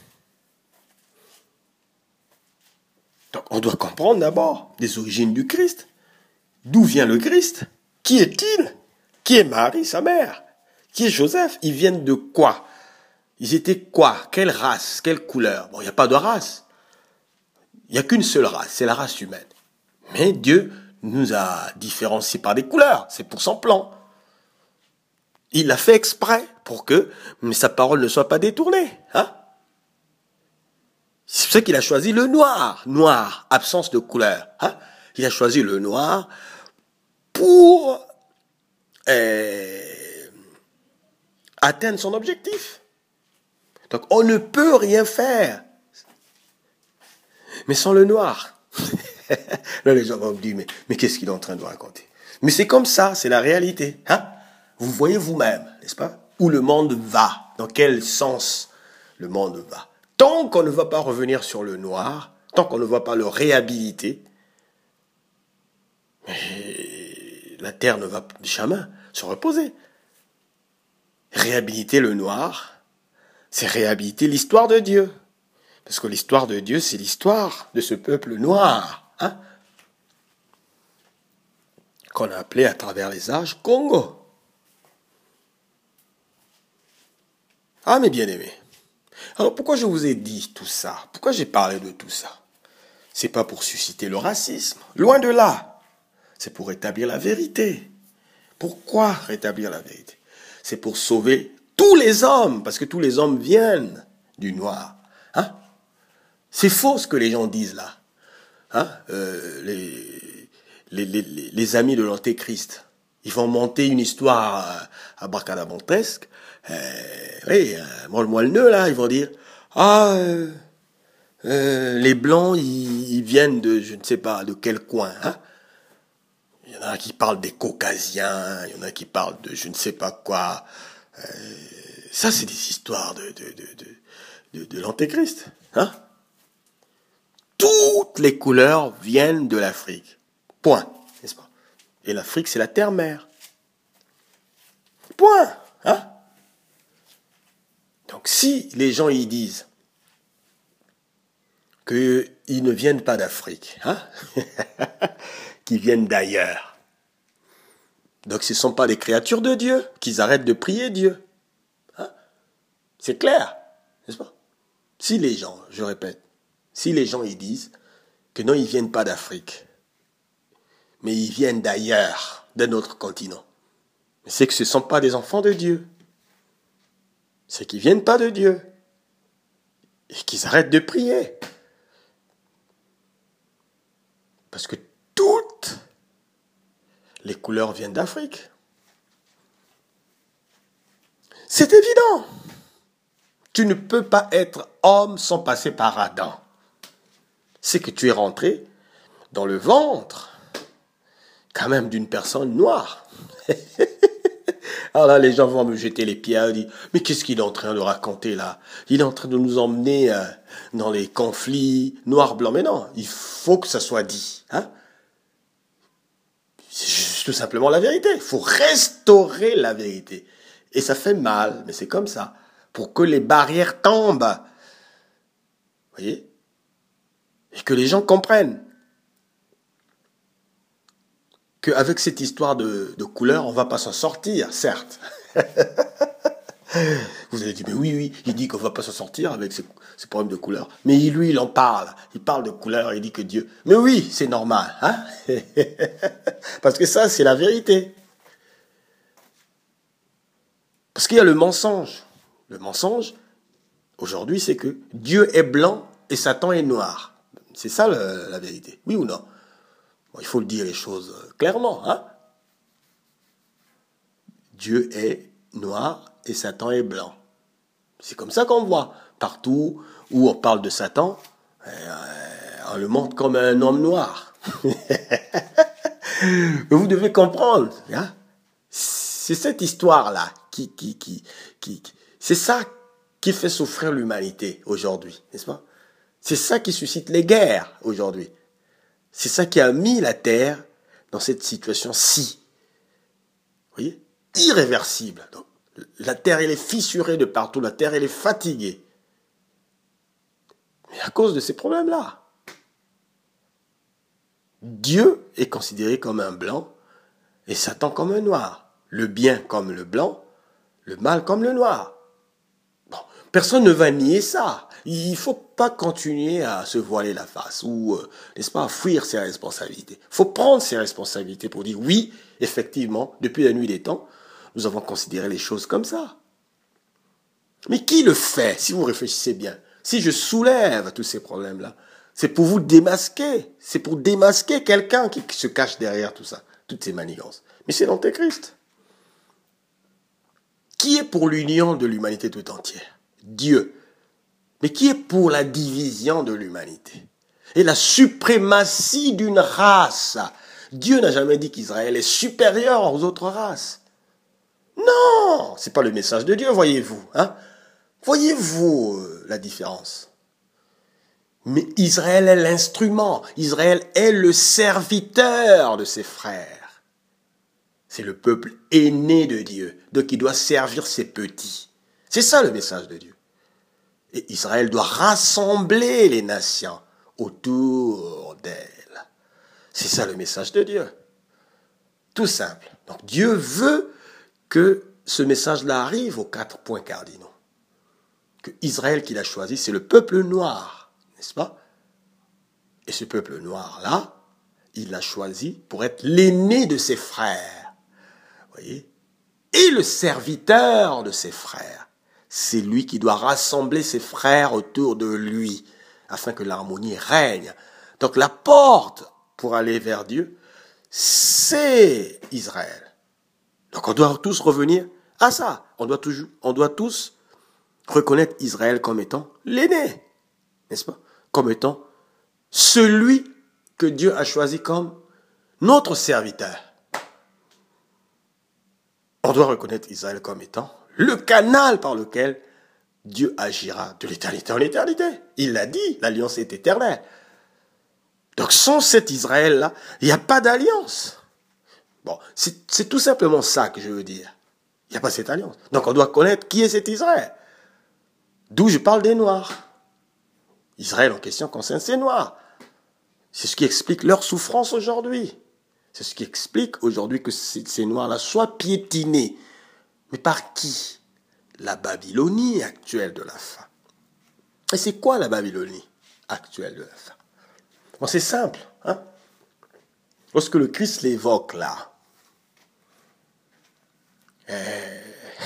Donc, on doit comprendre d'abord les origines du Christ. D'où vient le Christ? Qui est-il? Qui est Marie, sa mère? Qui est Joseph? Ils viennent de quoi? Ils étaient quoi? Quelle race? Quelle couleur? Bon, il n'y a pas de race. Il n'y a qu'une seule race, c'est la race humaine. Mais Dieu nous a différenciés par des couleurs. C'est pour son plan. Il l'a fait exprès pour que sa parole ne soit pas détournée. Hein? C'est pour ça qu'il a choisi le noir. Noir, absence de couleur. Hein? Il a choisi le noir pour euh, atteindre son objectif. Donc on ne peut rien faire. Mais sans le noir. Là les gens vont me dire, mais, mais qu'est-ce qu'il est en train de raconter? Mais c'est comme ça, c'est la réalité. Hein? Vous voyez vous-même, n'est-ce pas? Où le monde va, dans quel sens le monde va. Tant qu'on ne va pas revenir sur le noir, tant qu'on ne va pas le réhabiliter, la terre ne va jamais se reposer. Réhabiliter le noir, c'est réhabiliter l'histoire de Dieu. Parce que l'histoire de Dieu, c'est l'histoire de ce peuple noir, hein, qu'on a appelé à travers les âges Congo. Ah, mes bien-aimés. Alors, pourquoi je vous ai dit tout ça? Pourquoi j'ai parlé de tout ça? C'est pas pour susciter le racisme. Loin de là. C'est pour rétablir la vérité. Pourquoi rétablir la vérité? C'est pour sauver tous les hommes, parce que tous les hommes viennent du noir. Hein? C'est faux ce que les gens disent là. Hein? Euh, les, les, les, les amis de l'Antéchrist, ils vont monter une histoire abracadabrantesque. Euh, oui, euh, moelle-moelle-neux là, ils vont dire ah euh, euh, les blancs ils, ils viennent de je ne sais pas de quel coin. Hein? Il y en a qui parlent des Caucasiens, il y en a qui parlent de je ne sais pas quoi. Euh, ça c'est des histoires de de de de, de, de l'Antéchrist. Hein? Toutes les couleurs viennent de l'Afrique. Point, n'est-ce pas? Et l'Afrique, c'est la terre-mère. Point. Hein? Donc, si les gens y disent qu'ils ne viennent pas d'Afrique, hein? qu'ils viennent d'ailleurs, donc ce ne sont pas des créatures de Dieu, qu'ils arrêtent de prier Dieu. Hein? C'est clair, n'est-ce pas? Si les gens, je répète, si les gens y disent que non, ils ne viennent pas d'Afrique, mais ils viennent d'ailleurs, d'un autre continent, c'est que ce ne sont pas des enfants de Dieu. C'est qu'ils ne viennent pas de Dieu. Et qu'ils arrêtent de prier. Parce que toutes les couleurs viennent d'Afrique. C'est évident. Tu ne peux pas être homme sans passer par Adam. C'est que tu es rentré dans le ventre, quand même, d'une personne noire. Alors là, les gens vont me jeter les pierres et dire, mais qu'est-ce qu'il est en train de raconter là? Il est en train de nous emmener euh, dans les conflits noir-blanc. Mais non, il faut que ça soit dit. Hein? C'est juste tout simplement la vérité. Il faut restaurer la vérité. Et ça fait mal, mais c'est comme ça. Pour que les barrières tombent. Vous voyez? Et que les gens comprennent qu'avec cette histoire de, de couleur, on va pas s'en sortir, certes. Vous allez dire, mais oui, oui, il dit qu'on va pas s'en sortir avec ces, ces problèmes de couleur. Mais lui, il en parle. Il parle de couleur, il dit que Dieu... Mais oui, c'est normal. Hein? Parce que ça, c'est la vérité. Parce qu'il y a le mensonge. Le mensonge, aujourd'hui, c'est que Dieu est blanc et Satan est noir. C'est ça le, la vérité. Oui ou non? Bon, il faut le dire les choses clairement. Hein? Dieu est noir et Satan est blanc. C'est comme ça qu'on voit. Partout où on parle de Satan, on le montre comme un homme noir. Mais vous devez comprendre. Hein? C'est cette histoire-là qui, qui, qui, qui, qui... C'est ça qui fait souffrir l'humanité aujourd'hui, n'est-ce pas? C'est ça qui suscite les guerres aujourd'hui. C'est ça qui a mis la Terre dans cette situation-ci. Vous voyez? Irréversible. Donc, la Terre, elle est fissurée de partout. La Terre, elle est fatiguée. Mais à cause de ces problèmes-là. Dieu est considéré comme un blanc et Satan comme un noir. Le bien comme le blanc, le mal comme le noir. Bon, personne ne va nier ça. Il ne faut pas continuer à se voiler la face ou, euh, n'est-ce pas, à fuir ses responsabilités. Il faut prendre ses responsabilités pour dire oui, effectivement, depuis la nuit des temps, nous avons considéré les choses comme ça. Mais qui le fait, si vous réfléchissez bien? Si je soulève tous ces problèmes-là, c'est pour vous démasquer. C'est pour démasquer quelqu'un qui se cache derrière tout ça, toutes ces manigances. Mais c'est l'Antéchrist. Qui est pour l'union de l'humanité tout entière? Dieu. Mais qui est pour la division de l'humanité et la suprématie d'une race, Dieu n'a jamais dit qu'Israël est supérieur aux autres races. Non, c'est pas le message de Dieu, voyez-vous. Hein? Voyez-vous euh, la différence? Mais Israël est l'instrument. Israël est le serviteur de ses frères. C'est le peuple aîné de Dieu, donc il doit servir ses petits. C'est ça le message de Dieu. Et Israël doit rassembler les nations autour d'elle. C'est ça le message de Dieu. Tout simple. Donc Dieu veut que ce message-là arrive aux quatre points cardinaux. Que Israël qu'il a choisi, c'est le peuple noir, n'est-ce pas? Et ce peuple noir-là, il l'a choisi pour être l'aîné de ses frères. Vous voyez? Et le serviteur de ses frères. C'est lui qui doit rassembler ses frères autour de lui, afin que l'harmonie règne. Donc la porte pour aller vers Dieu, c'est Israël. Donc on doit tous revenir à ça. On doit toujours, on doit tous reconnaître Israël comme étant l'aîné, n'est-ce pas? Comme étant celui que Dieu a choisi comme notre serviteur. On doit reconnaître Israël comme étant le canal par lequel Dieu agira de l'éternité en l'éternité. Il l'a dit, l'alliance est éternelle. Donc sans cet Israël-là, il n'y a pas d'alliance. Bon, c'est, c'est tout simplement ça que je veux dire. Il n'y a pas cette alliance. Donc on doit connaître qui est cet Israël. D'où je parle des Noirs. Israël en question concerne ces Noirs. C'est ce qui explique leur souffrance aujourd'hui. C'est ce qui explique aujourd'hui que ces Noirs-là soient piétinés. Mais par qui? La Babylonie actuelle de la fin. Et c'est quoi la Babylonie actuelle de la fin? Bon, c'est simple. Hein? Lorsque le Christ l'évoque là, euh,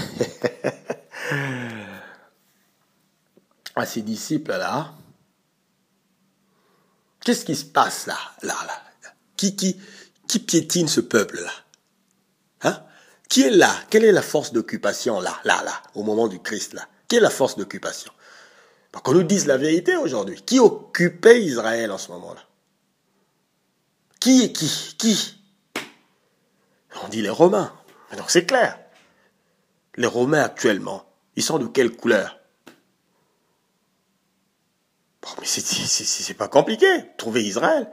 à ses disciples là, qu'est-ce qui se passe là, là, là? Qui, qui, qui piétine ce peuple-là? Hein? Qui est là? Quelle est la force d'occupation là, là, là, au moment du Christ là? Qui est la force d'occupation? Qu'on nous dise la vérité aujourd'hui. Qui occupait Israël en ce moment-là? Qui est qui? Qui? On dit les Romains. Mais donc c'est clair. Les Romains actuellement, ils sont de quelle couleur? Bon, mais c'est, c'est, c'est, c'est pas compliqué. Trouver Israël.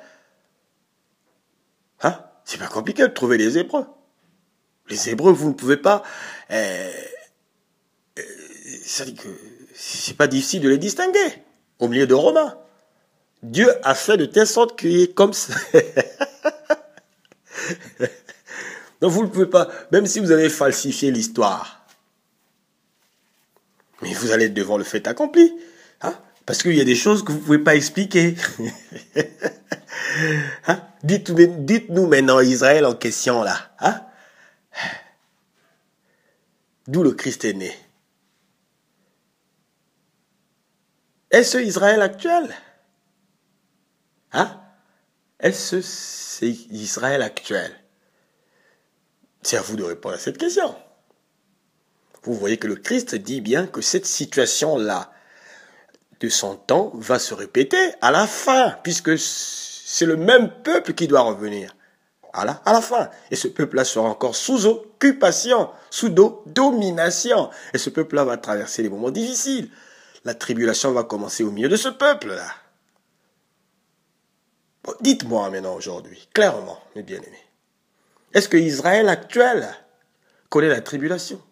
Hein? C'est pas compliqué de trouver les Hébreux. Les Hébreux, vous ne pouvez pas... Euh, euh, ça dit que c'est pas difficile de les distinguer au milieu de Romains. Dieu a fait de telle sorte qu'il est comme ça. Donc vous ne pouvez pas, même si vous avez falsifié l'histoire, mais vous allez être devant le fait accompli. Hein? Parce qu'il y a des choses que vous ne pouvez pas expliquer. Hein? Dites, dites-nous maintenant Israël en question là. Hein? D'où le Christ est né. Est-ce Israël actuel? Hein? Est-ce c'est Israël actuel? C'est à vous de répondre à cette question. Vous voyez que le Christ dit bien que cette situation-là de son temps va se répéter à la fin, puisque c'est le même peuple qui doit revenir à la, à la fin. Et ce peuple-là sera encore sous occupation, sous do, domination. Et ce peuple-là va traverser des moments difficiles. La tribulation va commencer au milieu de ce peuple-là. Bon, dites-moi maintenant aujourd'hui, clairement, mes bien-aimés, est-ce que Israël actuel connaît la tribulation?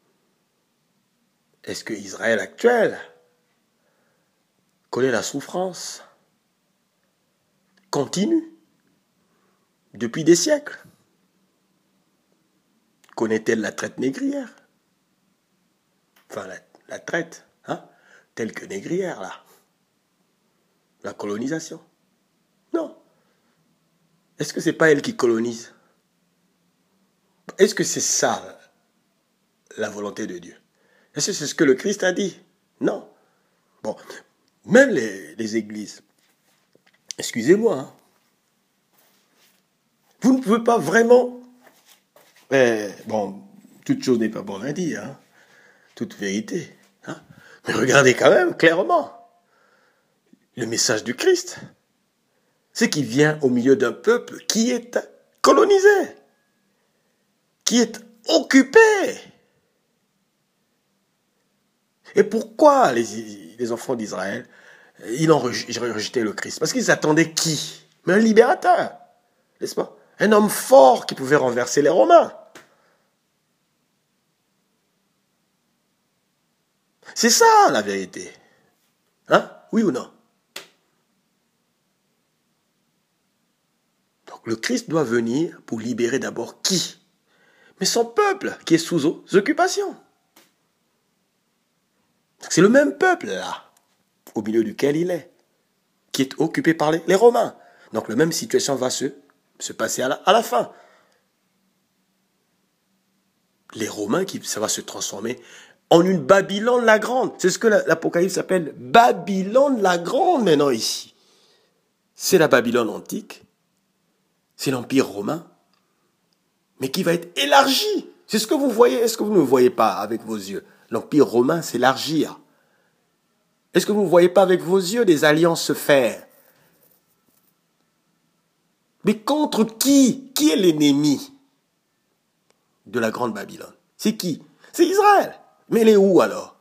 Est-ce que Israël actuel connaît la souffrance continue depuis des siècles? Connaît-elle la traite négrière? Enfin, la, la traite, hein, telle que négrière, là. La colonisation. Non. Est-ce que c'est pas elle qui colonise? Est-ce que c'est ça la volonté de Dieu? Est-ce que c'est ce que le Christ a dit? Non. Bon, même les, les églises, excusez-moi, hein, vous ne pouvez pas vraiment... Eh, bon, toute chose n'est pas bonne à dire, hein, toute vérité. Hein, mais regardez quand même clairement le message du Christ. C'est qu'il vient au milieu d'un peuple qui est colonisé, qui est occupé. Et pourquoi les, les enfants d'Israël, ils ont rejeté le Christ? Parce qu'ils attendaient qui? Mais un libérateur, n'est-ce pas? Un homme fort qui pouvait renverser les Romains. C'est ça la vérité. Hein? Oui ou non? Donc le Christ doit venir pour libérer d'abord qui? Mais son peuple qui est sous occupation. C'est le même peuple là, au milieu duquel il est, qui est occupé par les, les Romains. Donc la même situation va se, se passer à la, à la fin. Les Romains, qui, ça va se transformer en une Babylone la Grande. C'est ce que l'Apocalypse s'appelle Babylone la Grande maintenant ici. C'est la Babylone antique, c'est l'Empire romain, mais qui va être élargi. C'est ce que vous voyez, est-ce que vous ne le voyez pas avec vos yeux? L'Empire romain s'élargir. Est-ce que vous ne voyez pas avec vos yeux des alliances se faire? Mais contre qui? Qui est l'ennemi de la grande Babylone? C'est qui? C'est Israël. Mais elle est où alors?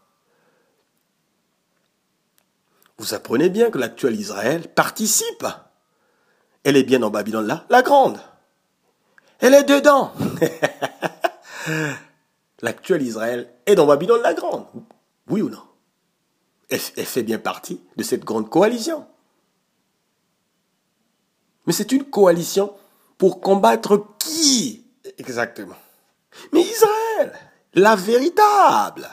Vous apprenez bien que l'actuel Israël participe. Elle est bien en Babylone là, la grande. Elle est dedans. L'actuel Israël est dans Babylone la grande. Oui ou non? Elle, elle fait bien partie de cette grande coalition. Mais c'est une coalition pour combattre qui exactement? Mais Israël, la véritable.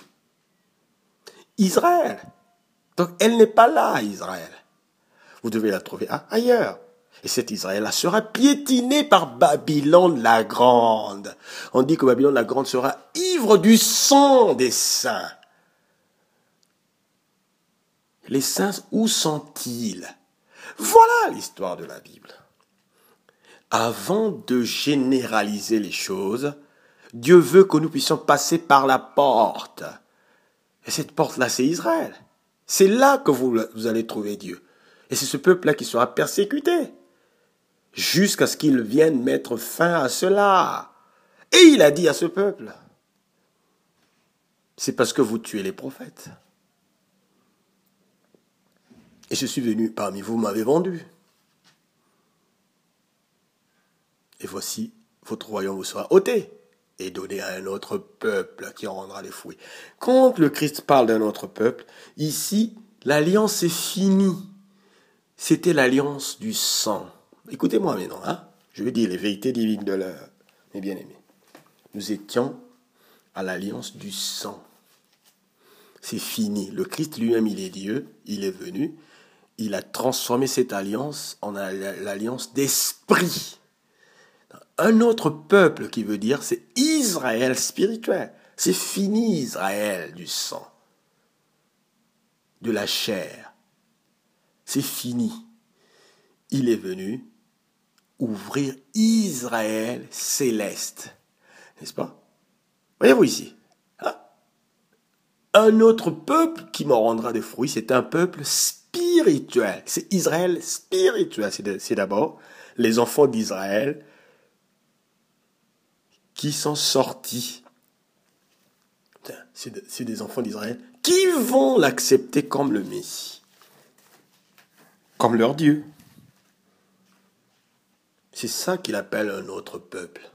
Israël. Donc elle n'est pas là, Israël. Vous devez la trouver ailleurs. Et cet Israël-là sera piétiné par Babylone la Grande. On dit que Babylone la Grande sera ivre du sang des saints. Les saints, où sont-ils? Voilà l'histoire de la Bible. Avant de généraliser les choses, Dieu veut que nous puissions passer par la porte. Et cette porte-là, c'est Israël. C'est là que vous, vous allez trouver Dieu. Et c'est ce peuple-là qui sera persécuté. Jusqu'à ce qu'il vienne mettre fin à cela. Et il a dit à ce peuple, c'est parce que vous tuez les prophètes. Et je suis venu parmi vous, vous m'avez vendu. Et voici, votre royaume vous sera ôté et donné à un autre peuple qui en rendra les fruits. Quand le Christ parle d'un autre peuple, ici, l'alliance est finie. C'était l'alliance du sang. Écoutez-moi maintenant, hein? Je vais dire les vérités divines de l'heure, mes bien-aimés. Nous étions à l'alliance du sang. C'est fini. Le Christ lui-même, il est Dieu, il est venu. Il a transformé cette alliance en l'alliance d'esprit. Un autre peuple qui veut dire, c'est Israël spirituel. C'est fini Israël du sang, de la chair. C'est fini. Il est venu ouvrir Israël céleste. N'est-ce pas? Voyez-vous ici. Hein? Un autre peuple qui m'en rendra des fruits, c'est un peuple spirituel. C'est Israël spirituel. C'est d'abord les enfants d'Israël qui sont sortis. C'est des enfants d'Israël qui vont l'accepter comme le Messie, comme leur Dieu. C'est ça qu'il appelle un autre peuple.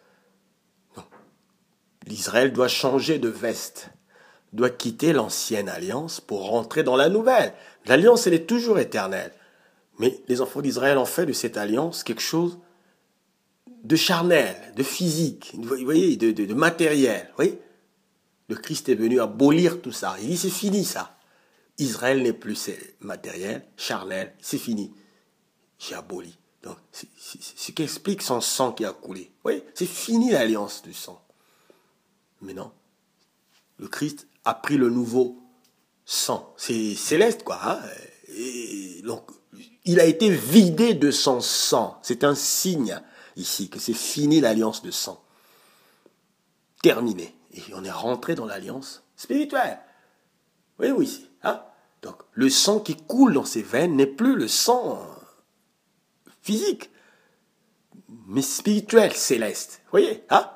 L'Israël doit changer de veste, doit quitter l'ancienne alliance pour rentrer dans la nouvelle. L'alliance, elle est toujours éternelle. Mais les enfants d'Israël ont fait de cette alliance quelque chose de charnel, de physique, vous voyez, de, de, de matériel. Vous voyez? Le Christ est venu abolir tout ça. Il dit, c'est fini ça. Israël n'est plus matériel, charnel, c'est fini. J'ai aboli. Donc, c'est ce qui explique son sang qui a coulé. Vous voyez? C'est fini l'alliance du sang. Mais non. Le Christ a pris le nouveau sang. C'est céleste, quoi. Hein? Et donc, il a été vidé de son sang. C'est un signe ici que c'est fini l'alliance de sang. Terminé. Et on est rentré dans l'alliance spirituelle. Oui, oui. Hein? Donc, le sang qui coule dans ses veines n'est plus le sang physique, mais spirituel, céleste. Vous voyez, hein?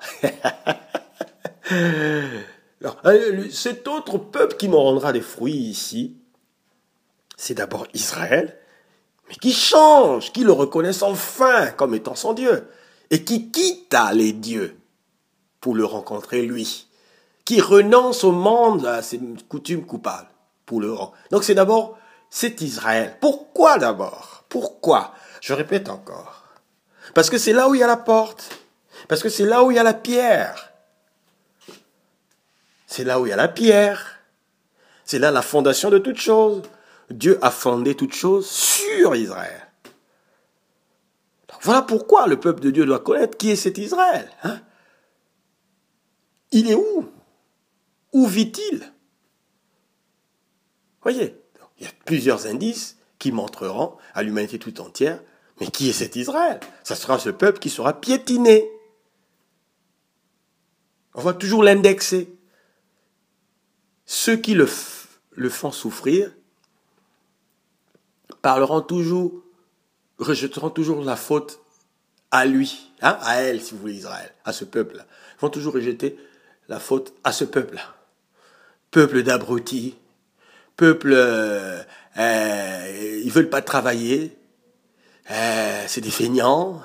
Alors, cet autre peuple qui me rendra des fruits ici, c'est d'abord Israël, mais qui change, qui le reconnaissent enfin comme étant son Dieu, et qui quitte les dieux pour le rencontrer lui, qui renonce au monde, à ses coutumes coupables, pour le rendre. Donc c'est d'abord, c'est Israël. Pourquoi d'abord? Pourquoi? Je répète encore. Parce que c'est là où il y a la porte. Parce que c'est là où il y a la pierre. C'est là où il y a la pierre. C'est là la fondation de toute chose. Dieu a fondé toute chose sur Israël. Donc voilà pourquoi le peuple de Dieu doit connaître qui est cet Israël. Hein? Il est où? Où vit-il? Voyez, il y a plusieurs indices qui montreront à l'humanité tout entière, mais qui est cet Israël? Ça sera ce peuple qui sera piétiné. On va toujours l'indexer. Ceux qui le, f- le font souffrir parleront toujours, rejetteront toujours la faute à lui, hein, à elle, si vous voulez, Israël, à ce peuple-là. Ils vont toujours rejeter la faute à ce peuple-là. Peuple d'abrutis, peuple, euh, euh, ils veulent pas travailler, euh, c'est des feignants,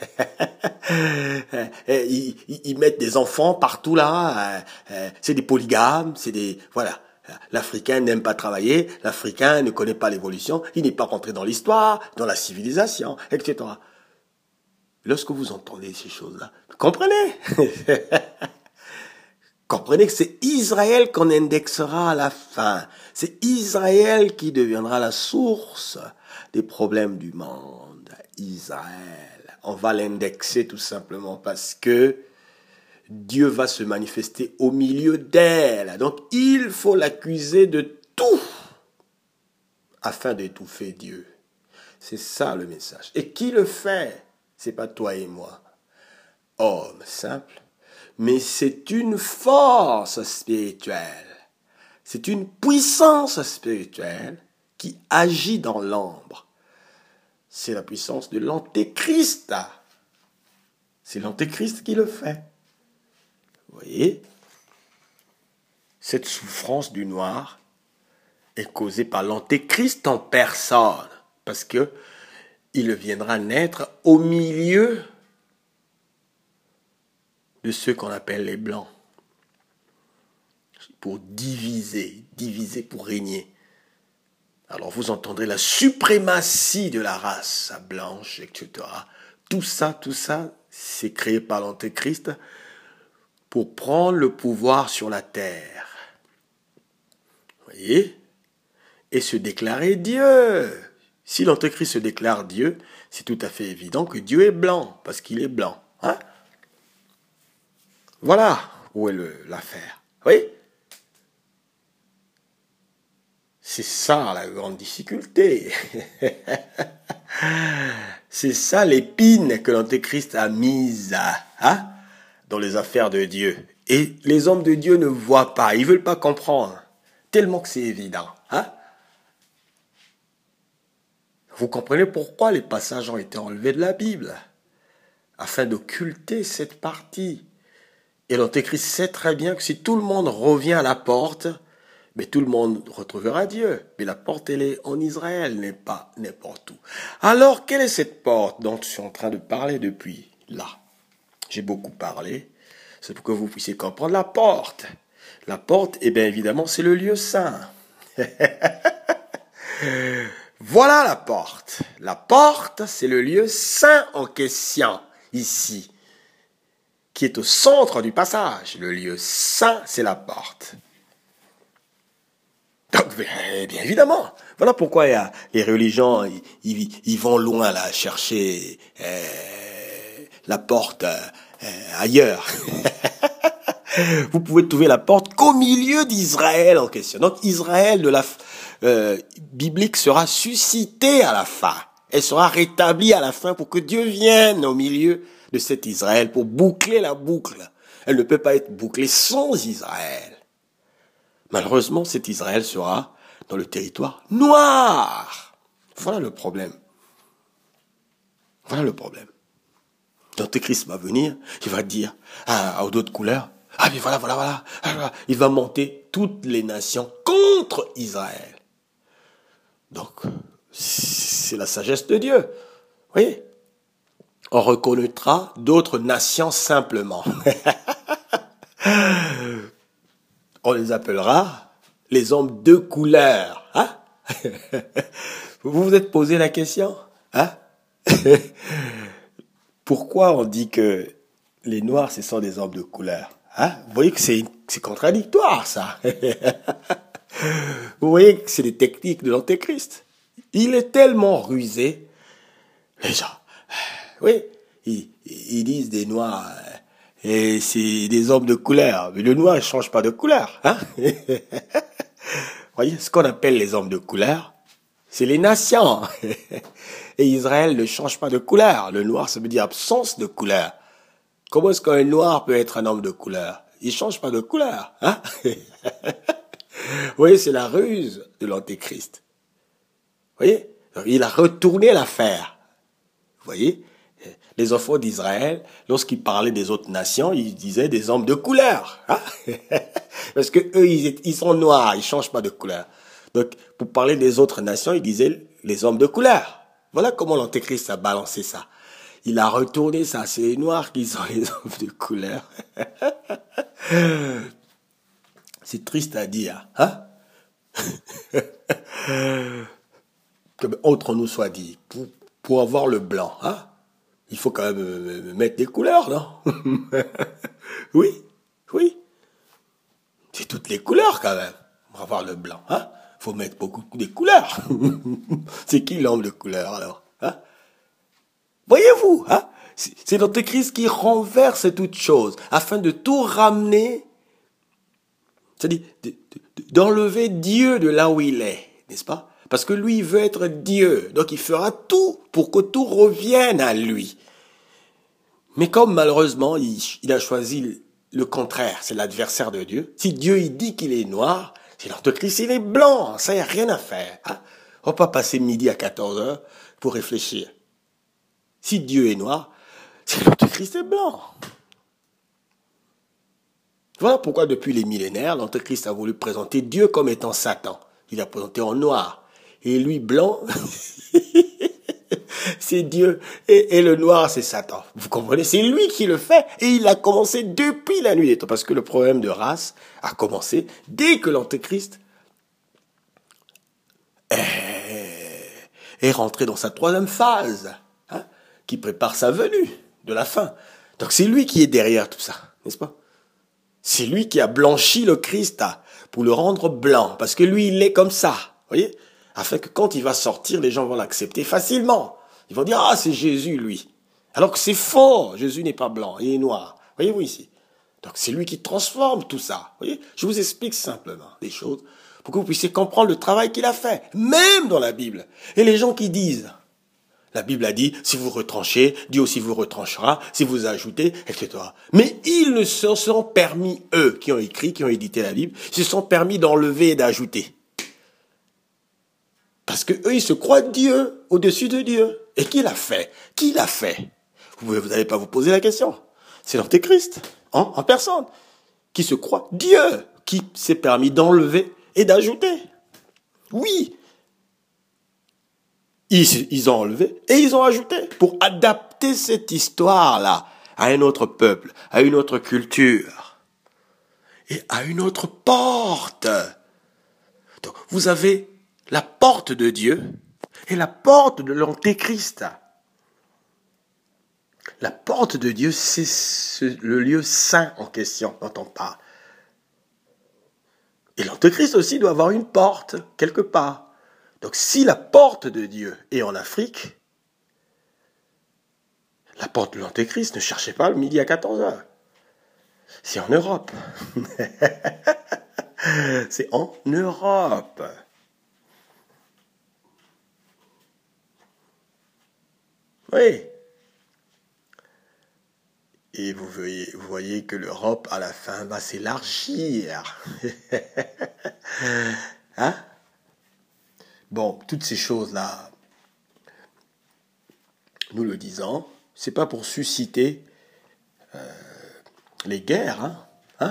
ils, ils, ils mettent des enfants partout là, euh, euh, c'est des polygames, c'est des, voilà. L'Africain n'aime pas travailler, l'Africain ne connaît pas l'évolution, il n'est pas rentré dans l'histoire, dans la civilisation, et cetera. Lorsque vous entendez ces choses-là, comprenez? Comprenez que c'est Israël qu'on indexera à la fin. C'est Israël qui deviendra la source des problèmes du monde. Israël. On va l'indexer tout simplement parce que Dieu va se manifester au milieu d'elle. Donc il faut l'accuser de tout afin d'étouffer Dieu. C'est ça le message. Et qui le fait? C'est pas toi et moi, homme simple. Mais c'est une force spirituelle, c'est une puissance spirituelle qui agit dans l'ombre. C'est la puissance de l'antéchrist. C'est l'antéchrist qui le fait. Vous voyez, cette souffrance du noir est causée par l'antéchrist en personne, parce que il viendra naître au milieu de ceux qu'on appelle les blancs, pour diviser, diviser pour régner. Alors vous entendrez la suprématie de la race blanche, et cetera. Tout ça, tout ça, c'est créé par l'Antéchrist pour prendre le pouvoir sur la terre. Vous voyez? Et se déclarer Dieu. Si l'Antéchrist se déclare Dieu, c'est tout à fait évident que Dieu est blanc, parce qu'il est blanc. Hein? Voilà où est le, l'affaire. Oui? C'est ça la grande difficulté. C'est ça l'épine que l'Antéchrist a mise hein, dans les affaires de Dieu. Et les hommes de Dieu ne voient pas, ils ne veulent pas comprendre. Tellement que c'est évident. Hein? Vous comprenez pourquoi les passages ont été enlevés de la Bible? Afin d'occulter cette partie. Et l'Antéchrist sait très bien que si tout le monde revient à la porte, mais tout le monde retrouvera Dieu. Mais la porte, elle est en Israël, n'est pas n'importe où. Alors, quelle est cette porte dont je suis en train de parler depuis là? J'ai beaucoup parlé. C'est pour que vous puissiez comprendre la porte. La porte, eh bien évidemment, c'est le lieu saint. Voilà la porte. La porte, c'est le lieu saint en question, ici, qui est au centre du passage. Le lieu saint, c'est la porte. Donc, bien évidemment, voilà pourquoi il y a, les religions, ils, ils, ils vont loin là, chercher euh, la porte euh, ailleurs. Vous pouvez trouver la porte qu'au milieu d'Israël en question. Donc Israël de la euh, biblique sera suscité à la fin. Elle sera rétablie à la fin pour que Dieu vienne au milieu de cet Israël pour boucler la boucle. Elle ne peut pas être bouclée sans Israël. Malheureusement, cet Israël sera dans le territoire noir. Voilà le problème. Voilà le problème. L'Antéchrist va venir, il va dire à, à d'autres couleurs, ah mais voilà, voilà, voilà, voilà. Il va monter toutes les nations contre Israël. Donc, c'est la sagesse de Dieu. Vous voyez? On reconnaîtra d'autres nations simplement. On les appellera les hommes de couleur. Hein? Vous vous êtes posé la question? Hein? Pourquoi on dit que les noirs, ce sont des hommes de couleur? Hein? Vous voyez que c'est, c'est contradictoire, ça. Vous voyez que c'est des techniques de l'Antéchrist. Il est tellement rusé. Les gens, oui, ils, ils disent des noirs, et c'est des hommes de couleur. Mais le noir ne change pas de couleur. Hein? Vous voyez, ce qu'on appelle les hommes de couleur, c'est les nations. Et Israël ne change pas de couleur. Le noir, ça veut dire absence de couleur. Comment est-ce qu'un noir peut être un homme de couleur? Il change pas de couleur. Hein? Vous voyez, c'est la ruse de l'Antéchrist. Vous voyez? Il a retourné l'affaire. Vous voyez? Les enfants d'Israël, lorsqu'ils parlaient des autres nations, ils disaient des hommes de couleur. Hein? Parce que eux, ils, ils sont noirs, ils changent pas de couleur. Donc, pour parler des autres nations, ils disaient les hommes de couleur. Voilà comment l'Antéchrist a balancé ça. Il a retourné ça. C'est les noirs qui sont les hommes de couleur. C'est triste à dire. Hein? Que autre nous soit dit. Pour, pour avoir le blanc, hein? Il faut quand même mettre des couleurs, non? Oui, oui. C'est toutes les couleurs quand même. Pour avoir le blanc, hein? Faut mettre beaucoup de couleurs. C'est qui l'homme de couleur alors? Hein? Voyez-vous, hein? C'est l'Antéchrist qui renverse toute chose afin de tout ramener, c'est-à-dire d'enlever Dieu de là où il est, n'est-ce pas? Parce que lui, il veut être Dieu, donc il fera tout pour que tout revienne à lui. Mais comme malheureusement, il, il a choisi le contraire, c'est l'adversaire de Dieu. Si Dieu il dit qu'il est noir, c'est l'Antéchrist, il est blanc, ça y a rien à faire. Hein? On va pas passer midi à quatorze heures pour réfléchir. Si Dieu est noir, c'est l'Antéchrist est blanc. Voilà pourquoi depuis les millénaires, l'Antéchrist a voulu présenter Dieu comme étant Satan. Il a présenté en noir. Et lui, blanc, c'est Dieu. Et, et le noir, c'est Satan. Vous comprenez? C'est lui qui le fait. Et il a commencé depuis la nuit des temps. Parce que le problème de race a commencé dès que l'Antéchrist est, est rentré dans sa troisième phase, hein, qui prépare sa venue de la fin. Donc c'est lui qui est derrière tout ça, n'est-ce pas? C'est lui qui a blanchi le Christ pour le rendre blanc. Parce que lui, il est comme ça. Vous voyez? Afin que quand il va sortir, les gens vont l'accepter facilement. Ils vont dire, ah, c'est Jésus, lui. Alors que c'est faux. Jésus n'est pas blanc, il est noir. Voyez-vous ici? Donc c'est lui qui transforme tout ça. Vous voyez? Je vous explique simplement des choses pour que vous puissiez comprendre le travail qu'il a fait. Même dans la Bible. Et les gens qui disent, la Bible a dit, si vous retranchez, Dieu aussi vous retranchera, si vous ajoutez, et cetera. Mais ils ne se sont permis, eux, qui ont écrit, qui ont édité la Bible, se sont permis d'enlever et d'ajouter. Parce que eux, ils se croient Dieu, au-dessus de Dieu. Et qui l'a fait? Qui l'a fait? Vous n'allez pas vous poser la question. C'est l'Antéchrist, hein, en personne, qui se croit Dieu, qui s'est permis d'enlever et d'ajouter. Oui. Ils, ils ont enlevé et ils ont ajouté pour adapter cette histoire-là à un autre peuple, à une autre culture et à une autre porte. Donc, vous avez la porte de Dieu et la porte de l'Antéchrist. La porte de Dieu, c'est ce, le lieu saint en question dont on parle. Et l'Antéchrist aussi doit avoir une porte quelque part. Donc si la porte de Dieu est en Afrique, la porte de l'Antéchrist, ne cherchez pas le midi à quatorze heures. C'est en Europe. C'est en Europe. Oui. Et vous voyez, vous voyez que l'Europe, à la fin, va s'élargir. Hein? Bon, toutes ces choses-là, nous le disons, c'est pas pour susciter euh, les guerres, hein, hein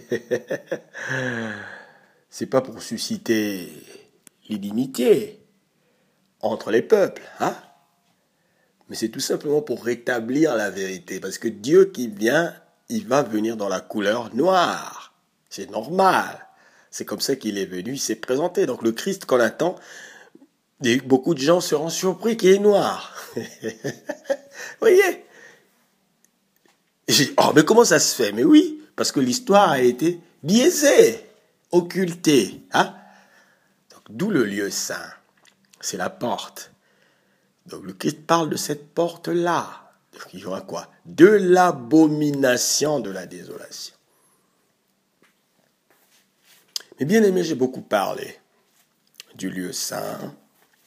c'est pas pour susciter l'inimitié entre les peuples, hein, mais c'est tout simplement pour rétablir la vérité, parce que Dieu qui vient, il va venir dans la couleur noire, c'est normal, c'est comme ça qu'il est venu, il s'est présenté, donc le Christ qu'on attend, et beaucoup de gens seront surpris qu'il est noir, vous voyez. J'ai dit, oh, mais comment ça se fait? Mais oui, parce que l'histoire a été biaisée, occultée. Hein? Donc, d'où le lieu saint. C'est la porte. Donc, le Christ parle de cette porte-là. Donc, il y aura quoi? De l'abomination de la désolation. Mais bien aimé, j'ai beaucoup parlé du lieu saint,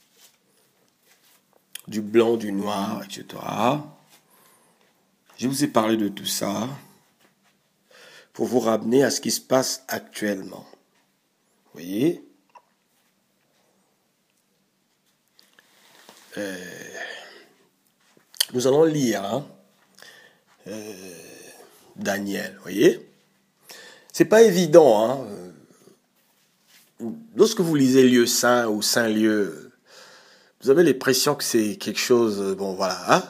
du blanc, du noir, et cetera. Je vous ai parlé de tout ça pour vous ramener à ce qui se passe actuellement. Vous voyez? euh, Nous allons lire hein, euh, Daniel. Vous voyez? C'est pas évident. Hein, lorsque vous lisez lieu saint ou saint lieu, vous avez l'impression que c'est quelque chose. Bon, voilà. Hein,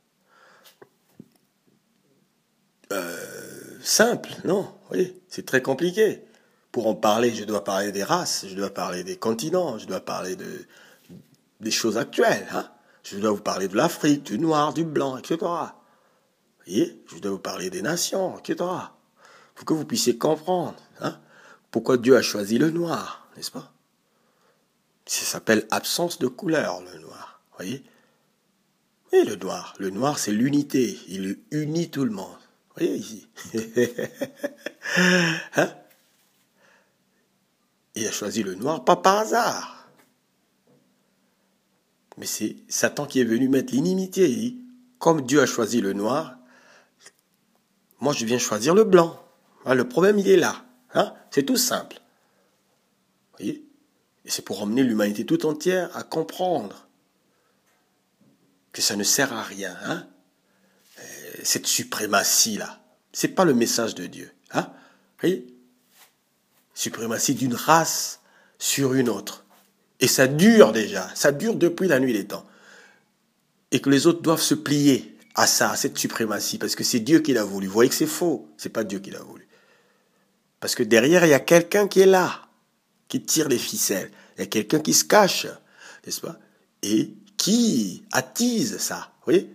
Euh, simple, non, oui, c'est très compliqué. Pour en parler, je dois parler des races, je dois parler des continents, je dois parler de, des choses actuelles. Hein. Je dois vous parler de l'Afrique, du noir, du blanc, et cetera. Vous voyez, je dois vous parler des nations, et cetera. Il faut que vous puissiez comprendre hein, pourquoi Dieu a choisi le noir, n'est-ce pas? Ça s'appelle absence de couleur, le noir. Vous voyez? Oui, le noir. Le noir, c'est l'unité. Il unit tout le monde. Vous voyez ici. Hein? Il a choisi le noir, pas par hasard. Mais c'est Satan qui est venu mettre l'inimitié. Il dit, comme Dieu a choisi le noir, moi je viens choisir le blanc. Hein, le problème, il est là. Hein? C'est tout simple. Vous voyez? Et c'est pour emmener l'humanité tout entière à comprendre que ça ne sert à rien. Hein? Cette suprématie-là, c'est pas le message de Dieu. Hein? Vous voyez? Suprématie d'une race sur une autre. Et ça dure déjà, ça dure depuis la nuit des temps. Et que les autres doivent se plier à ça, à cette suprématie, parce que c'est Dieu qui l'a voulu. Vous voyez que c'est faux, c'est pas Dieu qui l'a voulu. Parce que derrière, il y a quelqu'un qui est là, qui tire les ficelles. Il y a quelqu'un qui se cache, n'est-ce pas? Et qui attise ça, vous voyez?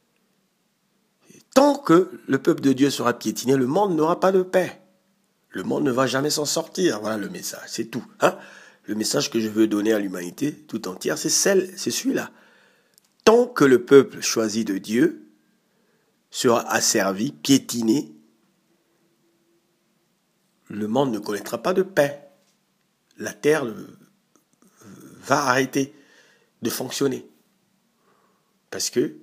Tant que le peuple de Dieu sera piétiné, le monde n'aura pas de paix. Le monde ne va jamais s'en sortir. Voilà le message, c'est tout. Hein? Le message que je veux donner à l'humanité tout entière, c'est celle, c'est celui-là. Tant que le peuple choisi de Dieu sera asservi, piétiné, le monde ne connaîtra pas de paix. La terre va arrêter de fonctionner. Parce que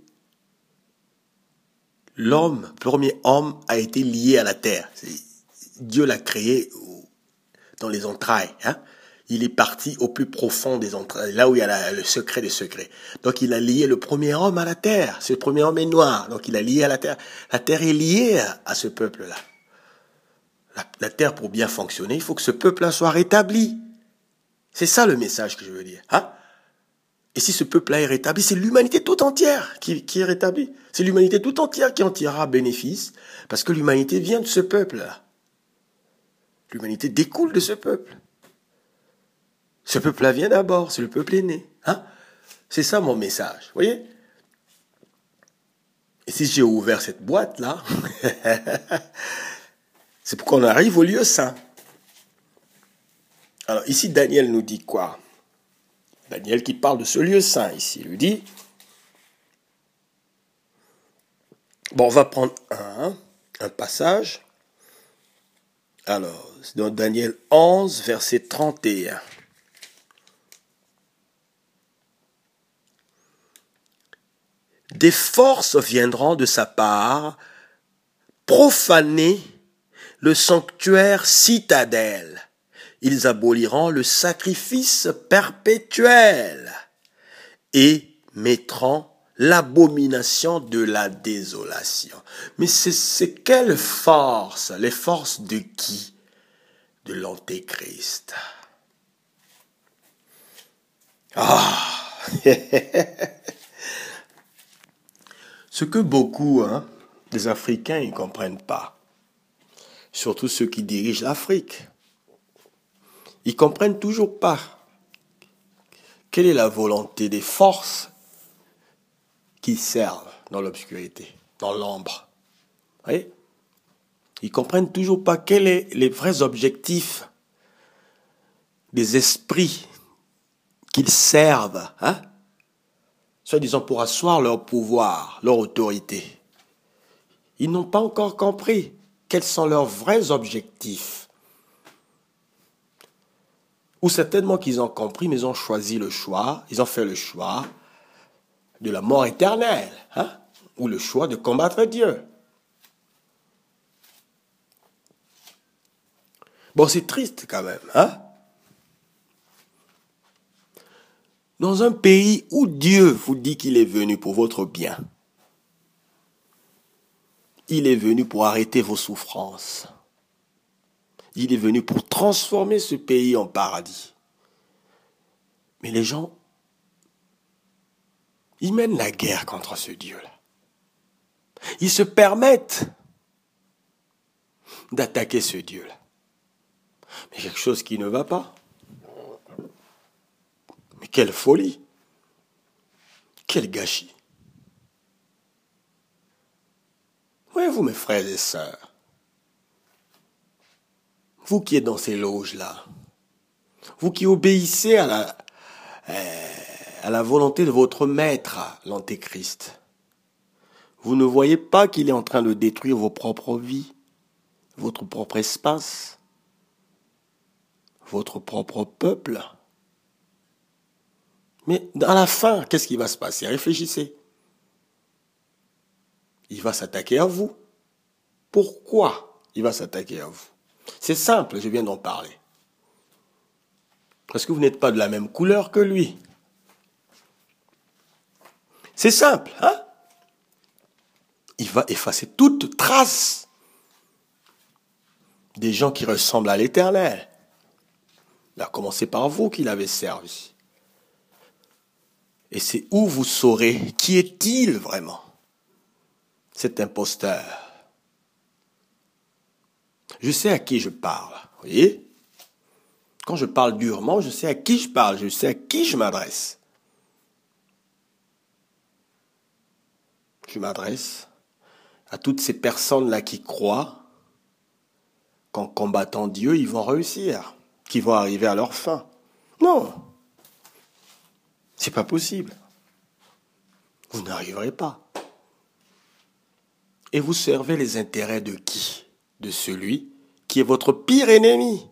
l'homme, le premier homme, a été lié à la terre. Dieu l'a créé dans les entrailles. Hein? Il est parti au plus profond des entrailles, là où il y a la, le secret des secrets. Donc il a lié le premier homme à la terre. Ce premier homme est noir, donc il a lié à la terre. La terre est liée à, à ce peuple-là. La, la terre, pour bien fonctionner, il faut que ce peuple-là soit rétabli. C'est ça le message que je veux dire. Hein? Et si ce peuple-là est rétabli, c'est l'humanité tout entière qui, qui est rétablie. C'est l'humanité tout entière qui en tirera bénéfice, parce que l'humanité vient de ce peuple-là. L'humanité découle de ce peuple. Ce peuple-là vient d'abord, c'est le peuple aîné. Hein? C'est ça mon message, vous voyez? Et si j'ai ouvert cette boîte-là, c'est pour qu'on arrive au lieu saint. Alors ici, Daniel nous dit quoi? Daniel qui parle de ce lieu saint ici, il lui dit... Bon, on va prendre un, un passage. Alors, c'est dans Daniel onze, verset trente et un. Des forces viendront de sa part profaner le sanctuaire citadelle. Ils aboliront le sacrifice perpétuel et mettront l'abomination de la désolation. Mais c'est, c'est quelle force? Les forces de qui? De l'Antéchrist. Ah! Ce que beaucoup, hein, des Africains, ne comprennent pas, surtout ceux qui dirigent l'Afrique, ils comprennent toujours pas quelle est la volonté des forces qui servent dans l'obscurité, dans l'ombre. Vous voyez? Ils comprennent toujours pas quels sont les vrais objectifs des esprits qu'ils servent, hein? Soi-disant pour asseoir leur pouvoir, leur autorité. Ils n'ont pas encore compris quels sont leurs vrais objectifs. Ou certainement qu'ils ont compris, mais ils ont choisi le choix, ils ont fait le choix de la mort éternelle, hein? Ou le choix de combattre Dieu. Bon, c'est triste quand même, hein? Dans un pays où Dieu vous dit qu'il est venu pour votre bien, il est venu pour arrêter vos souffrances. Il est venu pour transformer ce pays en paradis. Mais les gens, ils mènent la guerre contre ce Dieu-là. Ils se permettent d'attaquer ce Dieu-là. Mais quelque chose qui ne va pas. Mais quelle folie! Quel gâchis! Voyez-vous, mes frères et sœurs, vous qui êtes dans ces loges-là, vous qui obéissez à la, euh, à la volonté de votre maître, l'Antéchrist, vous ne voyez pas qu'il est en train de détruire vos propres vies, votre propre espace, votre propre peuple? Mais à la fin, qu'est-ce qui va se passer? Réfléchissez. Il va s'attaquer à vous. Pourquoi il va s'attaquer à vous? C'est simple, je viens d'en parler. Parce que vous n'êtes pas de la même couleur que lui. C'est simple, hein? Il va effacer toute trace des gens qui ressemblent à l'Éternel. Il a commencé par vous qu'il avait servi. Et c'est où vous saurez qui est-il vraiment, cet imposteur. Je sais à qui je parle, vous voyez? Quand je parle durement, je sais à qui je parle, je sais à qui je m'adresse. Je m'adresse à toutes ces personnes-là qui croient qu'en combattant Dieu, ils vont réussir, qu'ils vont arriver à leur fin. Non, c'est pas possible. Vous n'arriverez pas. Et vous servez les intérêts de qui? De celui qui est votre pire ennemi.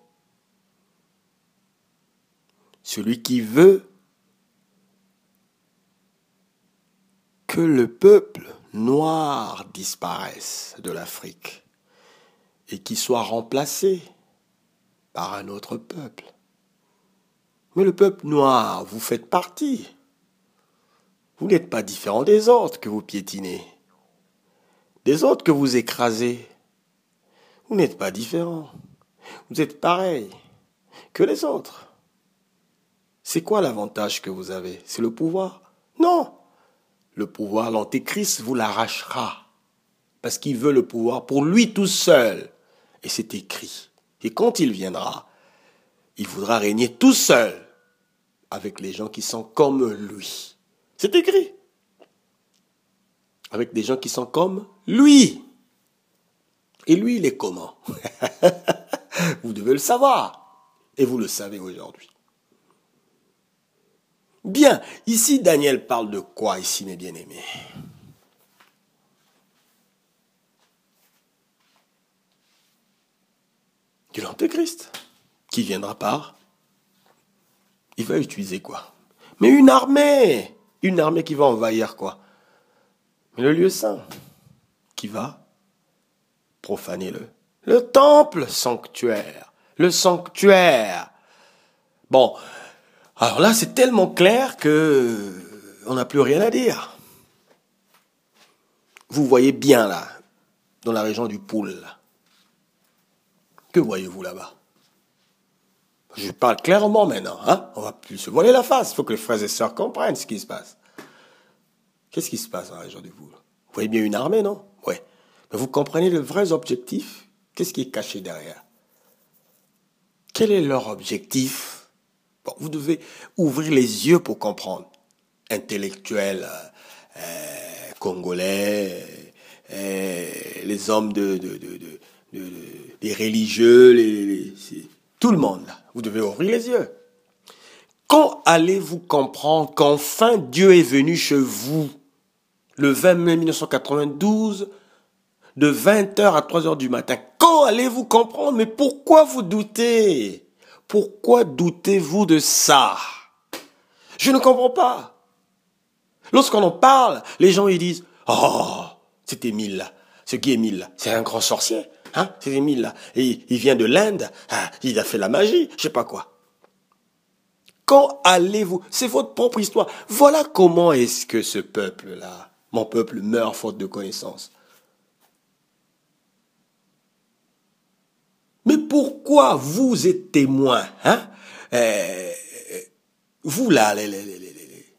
Celui qui veut que le peuple noir disparaisse de l'Afrique et qu'il soit remplacé par un autre peuple. Mais le peuple noir, vous faites partie. Vous n'êtes pas différent des autres que vous piétinez, des autres que vous écrasez. Vous n'êtes pas différent. Vous êtes pareil que les autres. C'est quoi l'avantage que vous avez? C'est le pouvoir? Non. Le pouvoir, l'Antéchrist vous l'arrachera. Parce qu'il veut le pouvoir pour lui tout seul. Et c'est écrit. Et quand il viendra, il voudra régner tout seul avec les gens qui sont comme lui. C'est écrit. Avec des gens qui sont comme lui. Et lui, il est comment? Vous devez le savoir. Et vous le savez aujourd'hui. Bien, ici Daniel parle de quoi ici, mes bien-aimés? De l'Antéchrist, qui viendra par. Il va utiliser quoi? Mais une armée, une armée qui va envahir quoi? Mais le lieu saint, qui va profaner le, le temple sanctuaire, le sanctuaire. Bon. Alors là, c'est tellement clair que on n'a plus rien à dire. vous voyez bien là, dans la région du Poul, là. Que voyez-vous là-bas? Je parle clairement maintenant, hein? On va plus se voiler la face. Il faut que les frères et sœurs comprennent ce qui se passe. Qu'est-ce qui se passe dans la région du Poul? Vous voyez bien une armée, non? Oui. Mais vous comprenez le vrai objectif? Qu'est-ce qui est caché derrière? Quel est leur objectif? Bon, vous devez ouvrir les yeux pour comprendre. Intellectuels, euh, euh, congolais, euh, les hommes de, de, de, de, de, de les religieux, les, les, les, tout le monde là. Vous devez ouvrir les yeux. Quand allez-vous comprendre qu'enfin Dieu est venu chez vous le vingt mai mille neuf cent quatre-vingt-douze, de vingt heures à trois heures du matin? Quand allez-vous comprendre? Mais pourquoi vous doutez? Pourquoi doutez-vous de ça? Je ne comprends pas. Lorsqu'on en parle, les gens ils disent « Oh, c'est Émile là. Ce qui est Émile là, c'est un grand sorcier. Hein? C'est Émile là. Et il vient de l'Inde. Ah, il a fait la magie. Je sais pas quoi. » Quand allez-vous? C'est votre propre histoire. Voilà comment est-ce que ce peuple-là, mon peuple, meurt faute de connaissance. Mais pourquoi vous êtes témoin, hein? euh, Vous là, les, les, les, les, les.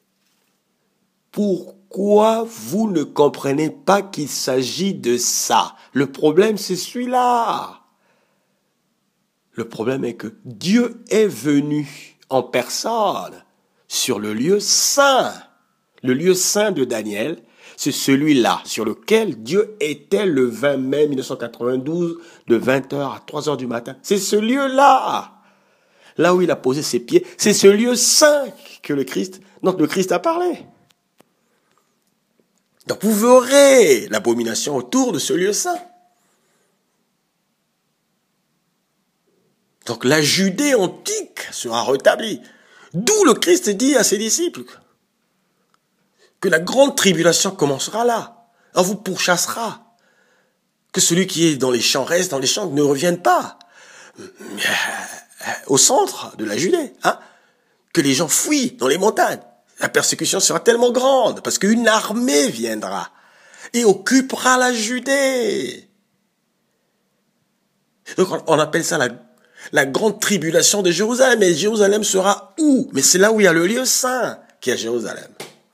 Pourquoi vous ne comprenez pas qu'il s'agit de ça? Le problème, c'est celui-là. Le problème est que Dieu est venu en personne sur le lieu saint. Le lieu saint de Daniel, c'est celui-là sur lequel Dieu était le vingt mai mille neuf cent quatre-vingt-douze de vingt heures à trois heures du matin. C'est ce lieu-là. Là où il a posé ses pieds, c'est ce lieu saint que le Christ, dont le Christ a parlé. Donc vous verrez l'abomination autour de ce lieu saint. Donc la Judée antique sera rétablie. D'où le Christ dit à ses disciples que la grande tribulation commencera là. On vous pourchassera. Que celui qui est dans les champs reste dans les champs, ne revienne pas. Au centre de la Judée. Hein? Que les gens fuient dans les montagnes. La persécution sera tellement grande parce qu'une armée viendra et occupera la Judée. Donc on appelle ça la, la grande tribulation de Jérusalem. Et Jérusalem sera où? Mais c'est là où il y a le lieu saint qui est à Jérusalem.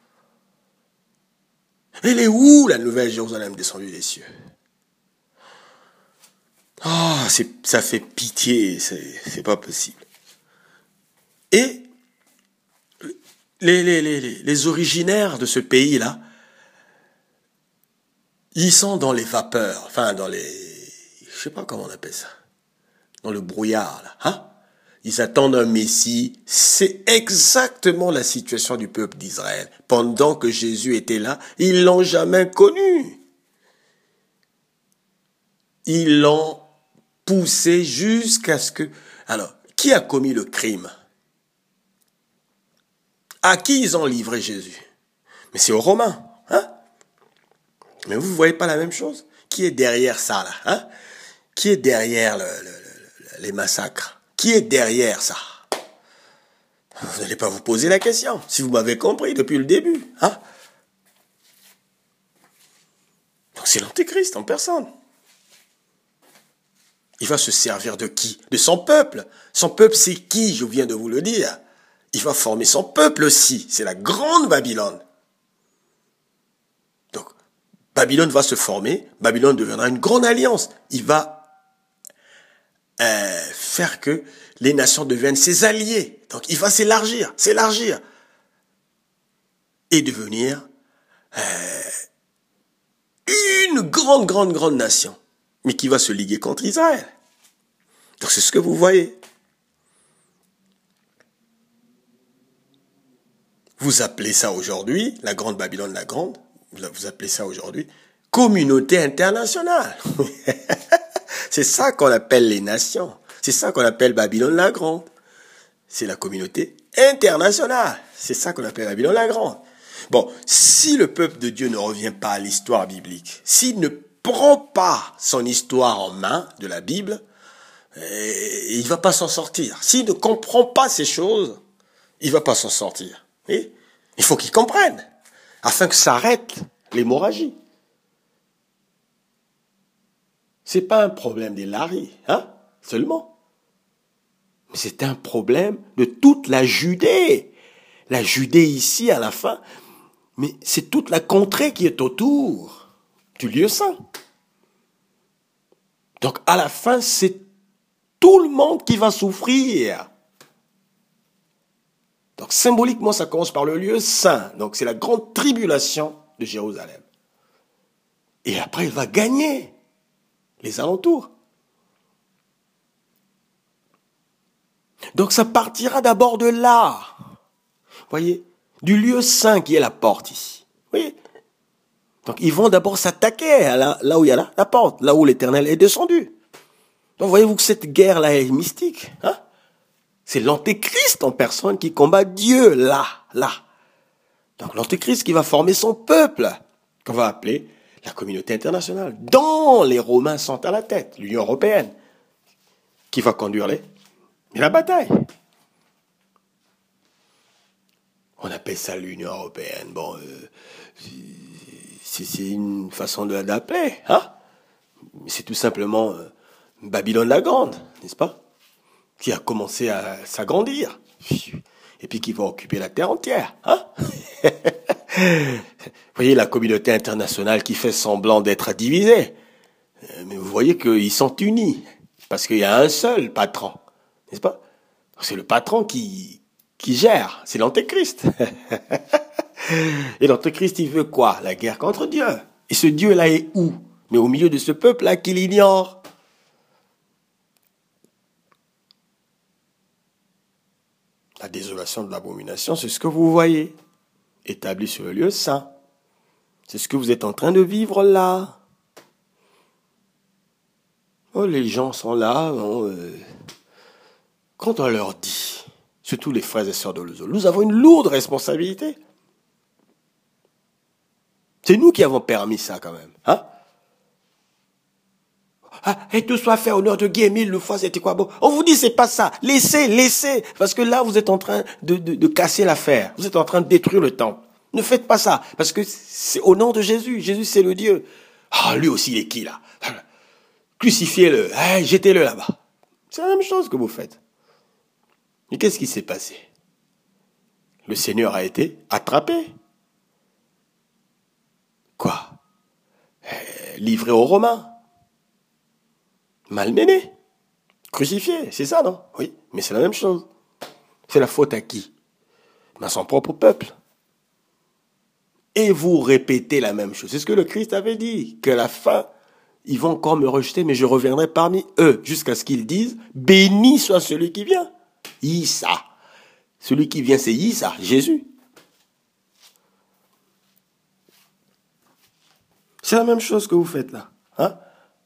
Elle est où la nouvelle Jérusalem descendue des cieux? Ah, oh, c'est, ça fait pitié, c'est, c'est pas possible. Et les, les, les, les originaires de ce pays-là, ils sont dans les vapeurs, enfin dans les, je sais pas comment on appelle ça, dans le brouillard là, hein? Ils attendent un Messie. C'est exactement la situation du peuple d'Israël. Pendant que Jésus était là, ils l'ont jamais connu. Ils l'ont poussé jusqu'à ce que... Alors, qui a commis le crime? À qui ils ont livré Jésus? Mais c'est aux Romains, hein? Mais vous ne voyez pas la même chose? Qui est derrière ça, là, hein? Qui est derrière le, le, le, les massacres? Qui est derrière ça? Vous n'allez pas vous poser la question, si vous m'avez compris depuis le début, hein? Donc c'est l'Antéchrist en personne. Il va se servir de qui? De son peuple. Son peuple, c'est qui? Je viens de vous le dire. Il va former son peuple aussi. C'est la grande Babylone. Donc, Babylone va se former. Babylone deviendra une grande alliance. Il va euh, faire que les nations deviennent ses alliés. Donc, il va s'élargir, s'élargir. Et devenir euh, une grande, grande, grande nation. Mais qui va se liguer contre Israël. Donc c'est ce que vous voyez. Vous appelez ça aujourd'hui, la grande Babylone la grande, vous appelez ça aujourd'hui, communauté internationale. C'est ça qu'on appelle les nations. C'est ça qu'on appelle Babylone la grande. C'est la communauté internationale. C'est ça qu'on appelle Babylone la grande. Bon, si le peuple de Dieu ne revient pas à l'histoire biblique, s'il ne prend pas son histoire en main de la Bible, il ne va pas s'en sortir. S'il ne comprend pas ces choses, il ne va pas s'en sortir. Et il faut qu'il comprenne, afin que s'arrête l'hémorragie. c'est pas un problème des Laris, hein, seulement. Mais c'est un problème de toute la Judée. La Judée ici, à la fin, mais c'est toute la contrée qui est autour du lieu saint. Donc, à la fin, c'est tout le monde qui va souffrir. Donc, symboliquement, ça commence par le lieu saint. Donc, c'est la grande tribulation de Jérusalem. Et après, il va gagner les alentours. Donc, ça partira d'abord de là. Vous voyez, du lieu saint qui est la porte ici. Vous voyez? Donc, ils vont d'abord s'attaquer à la, là où il y a la, la porte, là où l'Éternel est descendu. Donc, voyez-vous que cette guerre-là est mystique. Hein? C'est l'Antéchrist en personne qui combat Dieu, là, là. Donc, l'Antéchrist qui va former son peuple, qu'on va appeler la communauté internationale, dont les Romains sont à la tête, l'Union européenne, qui va conduire les, la bataille. On appelle ça l'Union européenne. Bon, euh, c'est une façon de l'appeler, hein? C'est tout simplement euh, Babylone la Grande, n'est-ce pas? Qui a commencé à s'agrandir. Et puis qui va occuper la terre entière, hein? Vous voyez la communauté internationale qui fait semblant d'être divisée. Mais vous voyez qu'ils sont unis. Parce qu'il y a un seul patron, n'est-ce pas? C'est le patron qui, qui gère. C'est l'Antéchrist. Et l'Antéchrist, il veut quoi? La guerre contre Dieu. Et ce Dieu-là est où? Mais au milieu de ce peuple-là qu'il ignore. La désolation de l'abomination, c'est ce que vous voyez, établi sur le lieu saint. C'est ce que vous êtes en train de vivre là. Oh, les gens sont là. Bon, euh, quand on leur dit, surtout les frères et sœurs de l'Ozo, nous avons une lourde responsabilité. C'est nous qui avons permis ça quand même. Hein? Ah, et tout soit fait au nom de Dieu mille le fois, c'était quoi bon? On vous dit c'est pas ça. Laissez, laissez. Parce que là, vous êtes en train de, de, de casser l'affaire. Vous êtes en train de détruire le temple. Ne faites pas ça. Parce que c'est au nom de Jésus. Jésus, c'est le Dieu. Ah, lui aussi, il est qui là? Crucifiez-le. Ah, jetez-le là-bas. C'est la même chose que vous faites. Mais qu'est-ce qui s'est passé? Le Seigneur a été attrapé. Quoi? euh, Livré aux Romains. Malmené, crucifié, c'est ça, non? Oui, mais c'est la même chose. C'est la faute à qui? À son propre peuple. Et vous répétez la même chose. C'est ce que le Christ avait dit, qu'à la fin, ils vont encore me rejeter, mais je reviendrai parmi eux, jusqu'à ce qu'ils disent, béni soit celui qui vient. Issa. Celui qui vient, c'est Issa, Jésus. C'est la même chose que vous faites là. Hein?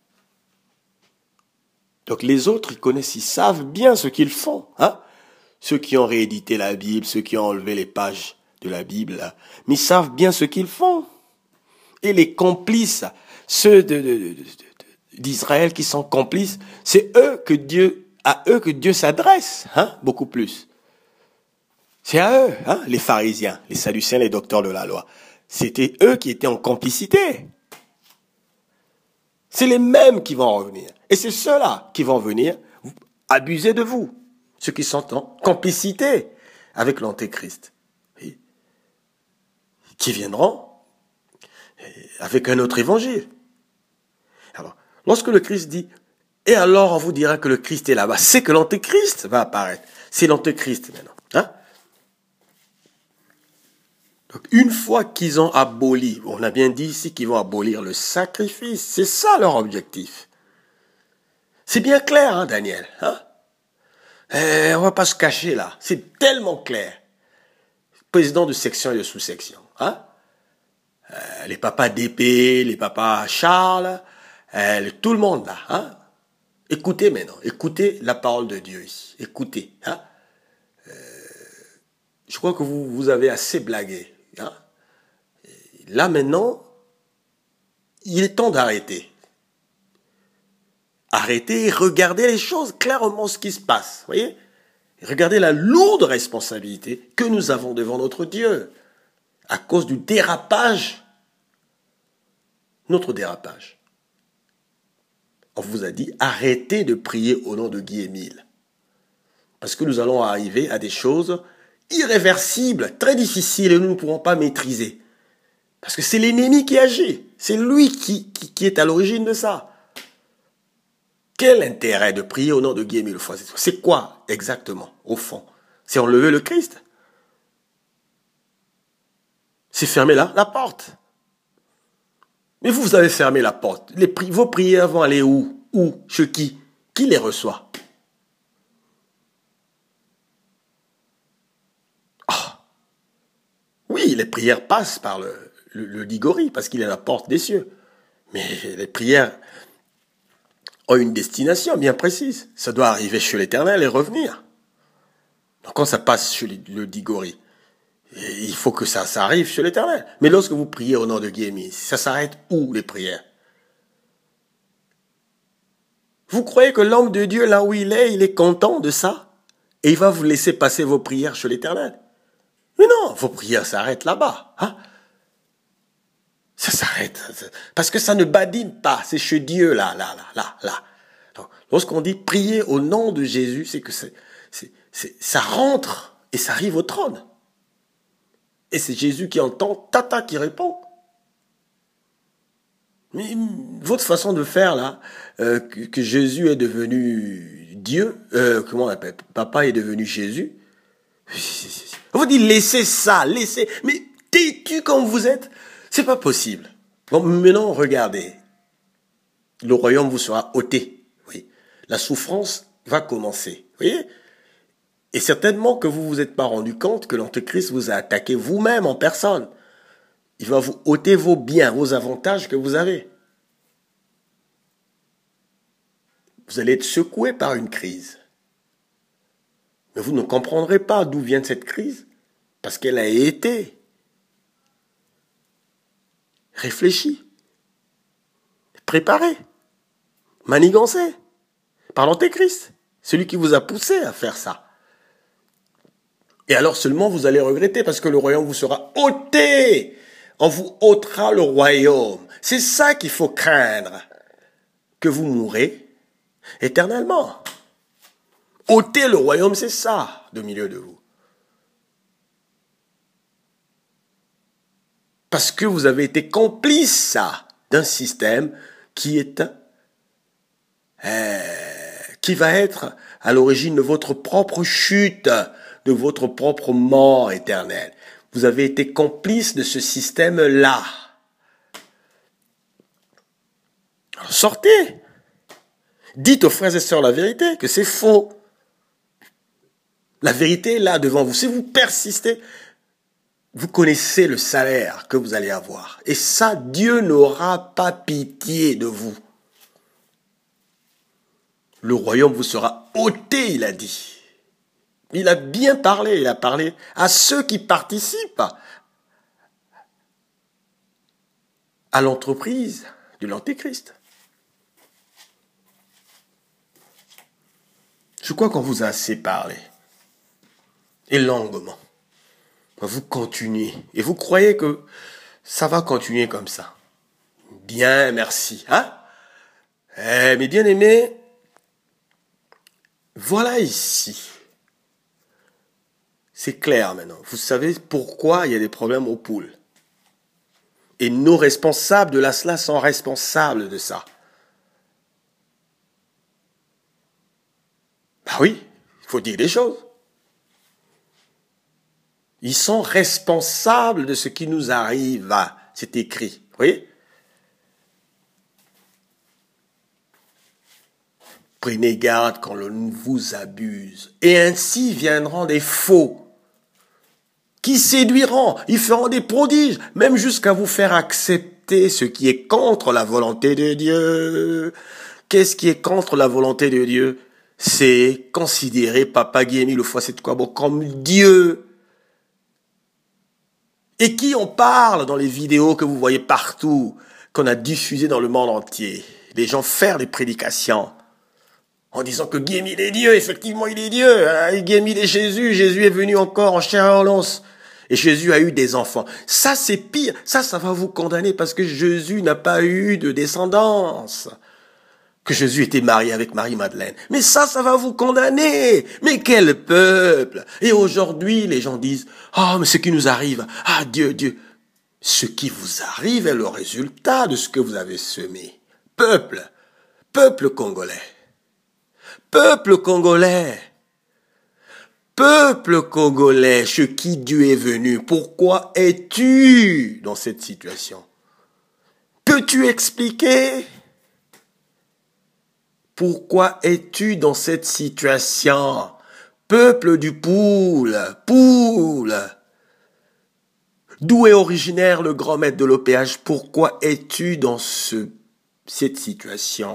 Donc les autres, ils connaissent, ils savent bien ce qu'ils font. Hein? Ceux qui ont réédité la Bible, ceux qui ont enlevé les pages de la Bible, là, mais ils savent bien ce qu'ils font. Et les complices, ceux de, de, de, de, d'Israël qui sont complices, c'est eux que Dieu, à eux que Dieu s'adresse, hein, beaucoup plus. C'est à eux, hein, les pharisiens, les sadducéens, les docteurs de la loi. C'était eux qui étaient en complicité. C'est les mêmes qui vont revenir. Et c'est ceux-là qui vont venir abuser de vous. Ceux qui sont en complicité avec l'Antéchrist. Oui. Qui viendront avec un autre évangile. Alors, lorsque le Christ dit, et alors on vous dira que le Christ est là-bas, c'est que l'Antéchrist va apparaître. C'est l'Antéchrist maintenant. Hein? Donc, une fois qu'ils ont aboli, on a bien dit ici qu'ils vont abolir le sacrifice, c'est ça leur objectif. C'est bien clair, hein, Daniel, hein? Eh, on va pas se cacher là, c'est tellement clair. Président de section et de sous-section, hein? Euh, les papas d'épée, les papas Charles, euh, tout le monde là, hein? Écoutez maintenant, écoutez la parole de Dieu ici, écoutez, hein? Euh, je crois que vous, vous avez assez blagué. Hein? Là maintenant, il est temps d'arrêter. Arrêtez et regardez les choses clairement, ce qui se passe. Voyez? Regardez la lourde responsabilité que nous avons devant notre Dieu à cause du dérapage, notre dérapage. on vous a dit, arrêtez de prier au nom de Guy-Émile. Parce que nous allons arriver à des choses irréversibles, très difficiles, et nous ne pourrons pas maîtriser. Parce que c'est l'ennemi qui agit. C'est lui qui, qui, qui est à l'origine de ça. Quel intérêt de prier au nom de Guy-Émile? C'est quoi exactement, au fond? C'est enlever le Christ? C'est fermer la, la porte. Mais vous, vous avez fermé la porte. Les, vos prières vont aller où? Où? Chez qui? Qui les reçoit? Oh. Oui, les prières passent par le, le, le Ligori, parce qu'il est à la porte des cieux. Mais les prières ont une destination bien précise. Ça doit arriver chez l'Éternel et revenir. Donc quand ça passe chez le Ligori, il faut que ça, ça arrive chez l'Éternel. Mais lorsque vous priez au nom de Guy-Émile, ça s'arrête où les prières? Vous croyez que l'homme de Dieu, là où il est, il est content de ça? Et il va vous laisser passer vos prières chez l'Éternel? Mais non, vos prières s'arrêtent là-bas. Hein? Ça s'arrête. Parce que ça ne badine pas. C'est chez Dieu, là, là, là, là, là. Donc, lorsqu'on dit prier au nom de Jésus, c'est que c'est, c'est, c'est, ça rentre et ça arrive au trône. Et c'est Jésus qui entend, tata qui répond. Mais votre façon de faire là, euh, que, que Jésus est devenu Dieu, euh, comment on appelle, papa est devenu Jésus. On vous dit laissez ça, laissez, mais têtu comme vous êtes, c'est pas possible. Bon, maintenant regardez, le royaume vous sera ôté. Oui, la souffrance va commencer. Vous voyez? Et certainement que vous vous êtes pas rendu compte que l'Antéchrist vous a attaqué vous-même en personne. Il va vous ôter vos biens, vos avantages que vous avez. Vous allez être secoué par une crise. Mais vous ne comprendrez pas d'où vient cette crise, parce qu'elle a été réfléchie, préparée, manigancée par l'Antéchrist, celui qui vous a poussé à faire ça. Et alors seulement vous allez regretter parce que le royaume vous sera ôté. On vous ôtera le royaume. C'est ça qu'il faut craindre. Que vous mourrez éternellement. ôter le royaume, c'est ça, de milieu de vous. Parce que vous avez été complice, ça, d'un système qui est euh, qui va être à l'origine de votre propre chute, de votre propre mort éternelle. Vous avez été complice de ce système-là. Alors sortez. Dites aux frères et sœurs la vérité, que c'est faux. La vérité est là devant vous. Si vous persistez, vous connaissez le salaire que vous allez avoir. Et ça, Dieu n'aura pas pitié de vous. Le royaume vous sera ôté, il a dit. Il a bien parlé, il a parlé à ceux qui participent à l'entreprise de l'Antéchrist. Je crois qu'on vous a assez parlé. Et longuement. Vous continuez. Et vous croyez que ça va continuer comme ça. Bien, merci. Hein? Eh, mes bien-aimés, voilà ici. C'est clair maintenant. Vous savez pourquoi il y a des problèmes aux poules. Et nos responsables de la cela sont responsables de ça. Bah oui, il faut dire des choses. Ils sont responsables de ce qui nous arrive. C'est écrit. Vous voyez? Prenez garde quand l'on vous abuse. Et ainsi viendront des faux qui séduiront. Ils feront des prodiges, même jusqu'à vous faire accepter ce qui est contre la volonté de Dieu. Qu'est-ce qui est contre la volonté de Dieu? C'est considérer Papa Guy-Émile le fois cette Kwabo comme Dieu. Et qui en parle dans les vidéos que vous voyez partout, qu'on a diffusées dans le monde entier. Les gens faire des prédications en disant que Guy-Émile est Dieu. Effectivement, il est Dieu. Hein? Guy-Émile est Jésus. Jésus est venu encore en chair et en os. Et Jésus a eu des enfants. Ça, c'est pire. Ça, ça va vous condamner parce que Jésus n'a pas eu de descendance. que Jésus était marié avec Marie-Madeleine. Mais ça, ça va vous condamner. Mais quel peuple! Et aujourd'hui, les gens disent, ah, mais ce qui nous arrive, ah, Dieu, Dieu. Ce qui vous arrive est le résultat de ce que vous avez semé. Peuple, peuple congolais, peuple congolais, peuple congolais, chez qui Dieu est venu, pourquoi es-tu dans cette situation? Peux-tu expliquer? Pourquoi es-tu dans cette situation? Peuple du Poule, Poule. D'où est originaire le grand maître de l'O P H? Pourquoi es-tu dans ce, cette situation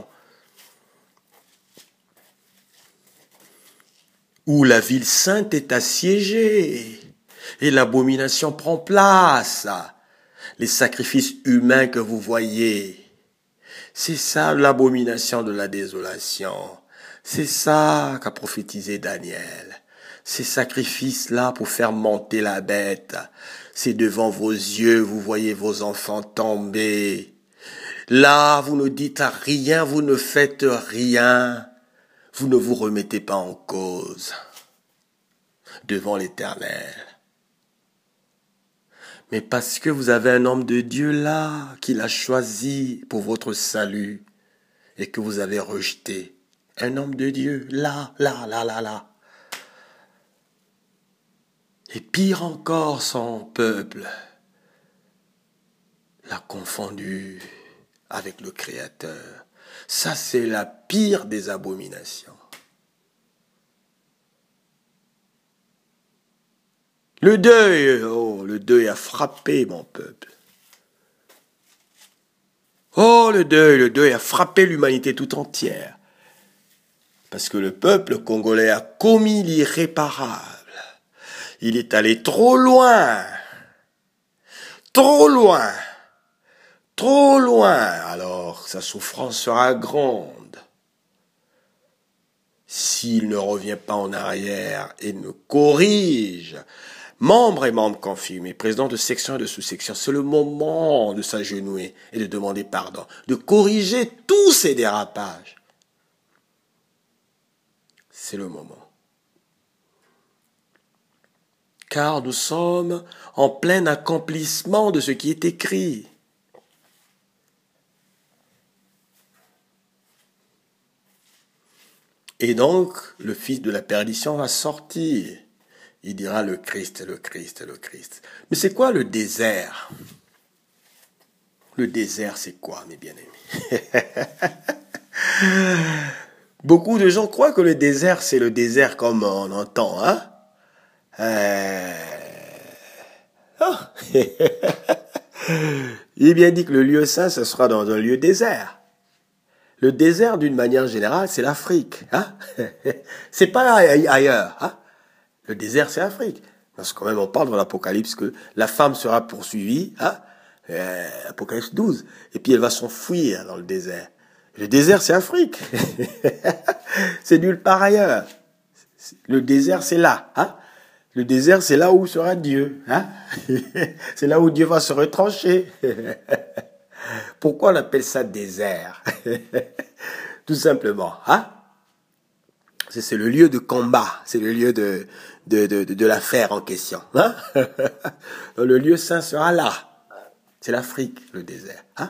où la ville sainte est assiégée et l'abomination prend place? Les sacrifices humains que vous voyez, c'est ça l'abomination de la désolation. C'est ça qu'a prophétisé Daniel. Ces sacrifices-là pour faire monter la bête. C'est devant vos yeux, vous voyez vos enfants tomber. Là, vous ne dites rien, vous ne faites rien. Vous ne vous remettez pas en cause devant l'Éternel. Mais parce que vous avez un homme de Dieu là, qu'il a choisi pour votre salut, et que vous avez rejeté. Un homme de Dieu, là, là, là, là, là. Et pire encore, son peuple l'a confondu avec le Créateur. Ça, c'est la pire des abominations. Le deuil, oh, le deuil a frappé mon peuple. Oh, le deuil, le deuil a frappé l'humanité tout entière. Parce que le peuple congolais a commis l'irréparable. Il est allé trop loin. Trop loin. Trop loin. Alors, sa souffrance sera grande. S'il ne revient pas en arrière et ne corrige, membres et membres confirmés, président de section et de sous-section, c'est le moment de s'agenouiller et de demander pardon, de corriger tous ces dérapages. C'est le moment. Car nous sommes en plein accomplissement de ce qui est écrit. Et donc, le fils de la perdition va sortir. Il dira le Christ, le Christ, le Christ. Mais c'est quoi le désert? Le désert, c'est quoi, mes bien-aimés? Beaucoup de gens croient que le désert, c'est le désert comme on entend, hein? Euh... Oh. Il est bien dit que le lieu saint, ce sera dans un lieu désert. Le désert, d'une manière générale, c'est l'Afrique. Hein? C'est pas ailleurs. Hein? Le désert, c'est l'Afrique. Parce que quand même, on parle dans l'Apocalypse que la femme sera poursuivie, hein? euh, Apocalypse douze, et puis elle va s'enfuir dans le désert. Le désert, c'est l'Afrique. C'est nulle part ailleurs. Le désert, c'est là. Hein? Le désert, c'est là où sera Dieu. Hein? C'est là où Dieu va se retrancher. Pourquoi on appelle ça désert? Tout simplement, hein? C'est le lieu de combat, c'est le lieu de, de, de, de, de l'affaire en question. Hein? Le lieu saint sera là. C'est l'Afrique, le désert. Hein?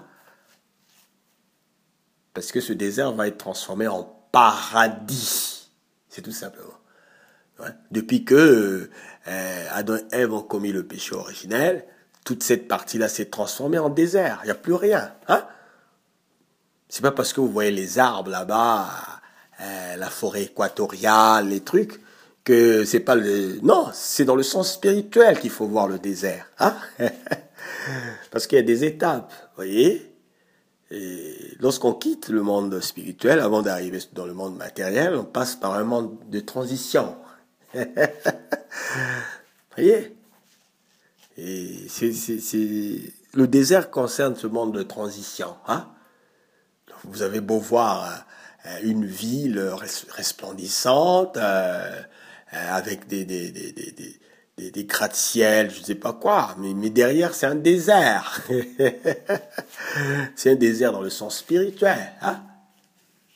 Parce que ce désert va être transformé en paradis. C'est tout simplement. Ouais. Depuis que euh, Adam et Ève ont commis le péché originel, toute cette partie-là s'est transformée en désert. Il n'y a plus rien. Hein? C'est pas parce que vous voyez les arbres là-bas, euh, la forêt équatoriale, les trucs, que c'est pas le... Non, c'est dans le sens spirituel qu'il faut voir le désert. Hein? Parce qu'il y a des étapes, vous voyez? Et lorsqu'on quitte le monde spirituel, avant d'arriver dans le monde matériel, on passe par un monde de transition. Vous voyez? Et c'est, c'est, c'est... le désert concerne ce monde de transition. Hein? Vous avez beau voir euh, une ville resplendissante, euh, avec des, des, des, des, des, des, des gratte-ciel, je ne sais pas quoi, mais, mais derrière c'est un désert. C'est un désert dans le sens spirituel. Hein?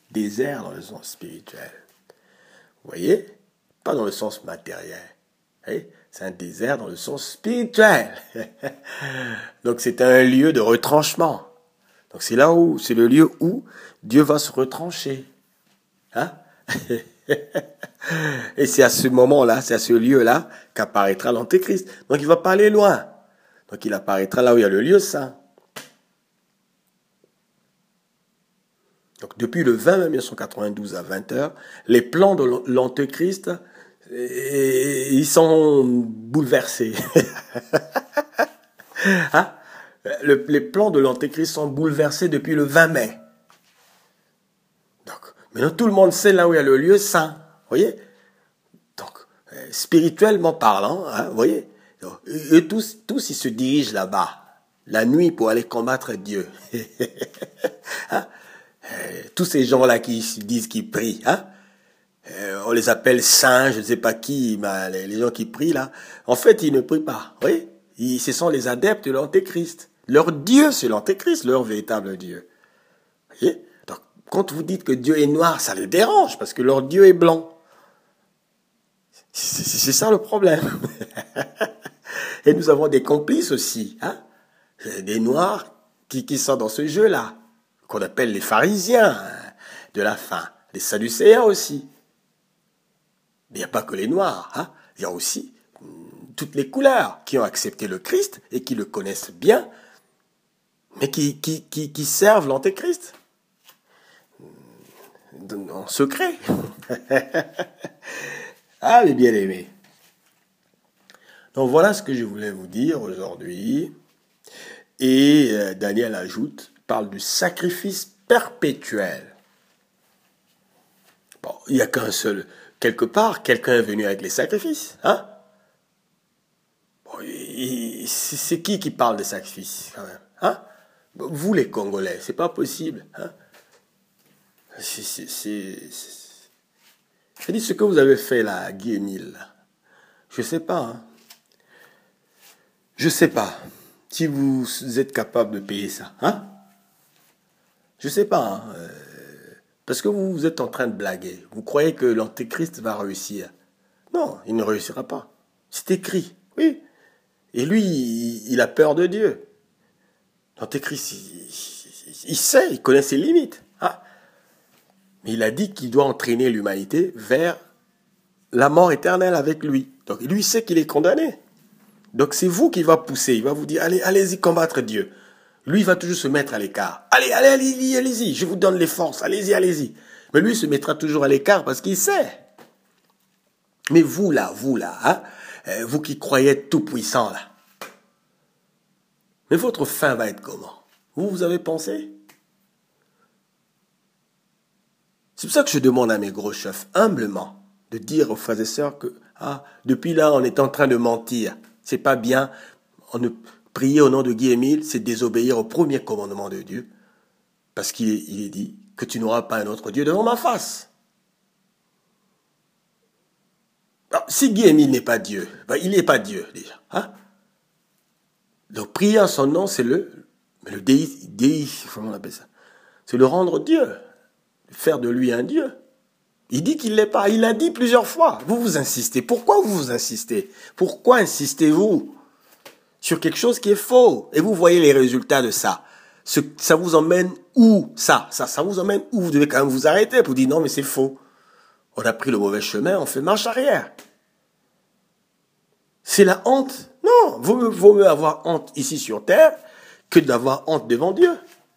Désert dans le sens spirituel. Vous voyez? Pas dans le sens matériel. C'est un désert dans le sens spirituel. Donc c'est un lieu de retranchement. Donc c'est là où, c'est le lieu où Dieu va se retrancher. Hein? Et c'est à ce moment-là, c'est à ce lieu-là qu'apparaîtra l'Antéchrist. Donc il va pas aller loin. Donc il apparaîtra là où il y a le lieu saint. Donc depuis le vingt mai mille neuf cent quatre-vingt-douze à vingt heures, les plans de l'Antéchrist, ils sont bouleversés. Hein? Le, les plans de l'Antéchrist sont bouleversés depuis le vingt mai. Donc, maintenant tout le monde sait là où il y a le lieu saint. Vous voyez? Donc, euh, spirituellement parlant, hein, vous voyez? Donc, et tous, tous ils se dirigent là-bas, la nuit pour aller combattre Dieu. Hein? Euh, tous ces gens-là qui disent qu'ils prient, hein? Euh, on les appelle saints, je ne sais pas qui, mais les, les gens qui prient là, en fait ils ne prient pas. Vous voyez? Ils, ce sont les adeptes de l'Antéchrist. Leur Dieu, c'est l'Antéchrist, leur véritable Dieu. Vous voyez? Donc, quand vous dites que Dieu est noir, ça les dérange, parce que leur Dieu est blanc. C'est, c'est, c'est ça le problème. Et nous avons des complices aussi, hein? Des noirs qui, qui sont dans ce jeu-là, qu'on appelle les pharisiens hein, de la fin, les sadducéens aussi. Mais il n'y a pas que les noirs, hein? Il y a aussi toutes les couleurs qui ont accepté le Christ et qui le connaissent bien, mais qui, qui, qui, qui servent l'Antéchrist en secret. Ah, mes bien-aimés. Donc voilà ce que je voulais vous dire aujourd'hui. Et euh, Daniel ajoute, parle du sacrifice perpétuel. Bon, il n'y a qu'un seul. Quelque part, quelqu'un est venu avec les sacrifices, hein? Bon, c'est qui qui parle des sacrifices, quand même, hein? Vous, les Congolais, c'est pas possible, hein? C'est, c'est, c'est, c'est... Je dis ce que vous avez fait là, Guy Émile. Je sais pas, hein? Je sais pas si vous êtes capable de payer ça, hein? Je sais pas, hein? Euh, parce que vous, vous êtes en train de blaguer. Vous croyez que l'Antéchrist va réussir. Non, il ne réussira pas. C'est écrit, oui. Et lui, il, il a peur de Dieu. L'Antéchrist, il, il, il sait, il connaît ses limites, hein? Mais il a dit qu'il doit entraîner l'humanité vers la mort éternelle avec lui. Donc lui sait qu'il est condamné. Donc c'est vous qui va pousser, il va vous dire, allez, allez-y combattre Dieu. Lui, il va toujours se mettre à l'écart. Allez, allez, allez-y, allez-y, je vous donne les forces, allez-y, allez-y. Mais lui, il se mettra toujours à l'écart parce qu'il sait. Mais vous là, vous là, hein, vous qui croyez être tout puissant là, mais votre fin va être comment? Vous, vous avez pensé? C'est pour ça que je demande à mes gros chefs, humblement, de dire aux frères et sœurs que, ah, depuis là, on est en train de mentir. C'est pas bien. On ne, prier au nom de Guy Émile, c'est désobéir au premier commandement de Dieu. Parce qu'il est, il est dit que tu n'auras pas un autre Dieu devant ma face. Alors, si Guy Émile n'est pas Dieu, ben, il n'est pas Dieu déjà. Hein? Donc prier en son nom, c'est le, le déi, déi, comment on appelle ça? C'est le rendre Dieu. Faire de lui un Dieu. Il dit qu'il ne l'est pas. Il l'a dit plusieurs fois. Vous vous insistez. Pourquoi vous vous insistez? Pourquoi insistez-vous sur quelque chose qui est faux? Et vous voyez les résultats de ça. Ce, ça vous emmène où? Ça, ça, ça vous emmène où? Vous devez quand même vous arrêter pour dire non, mais c'est faux. On a pris le mauvais chemin, on fait marche arrière. C'est la honte. Non, vaut mieux, vaut mieux avoir honte ici sur terre que d'avoir honte devant Dieu.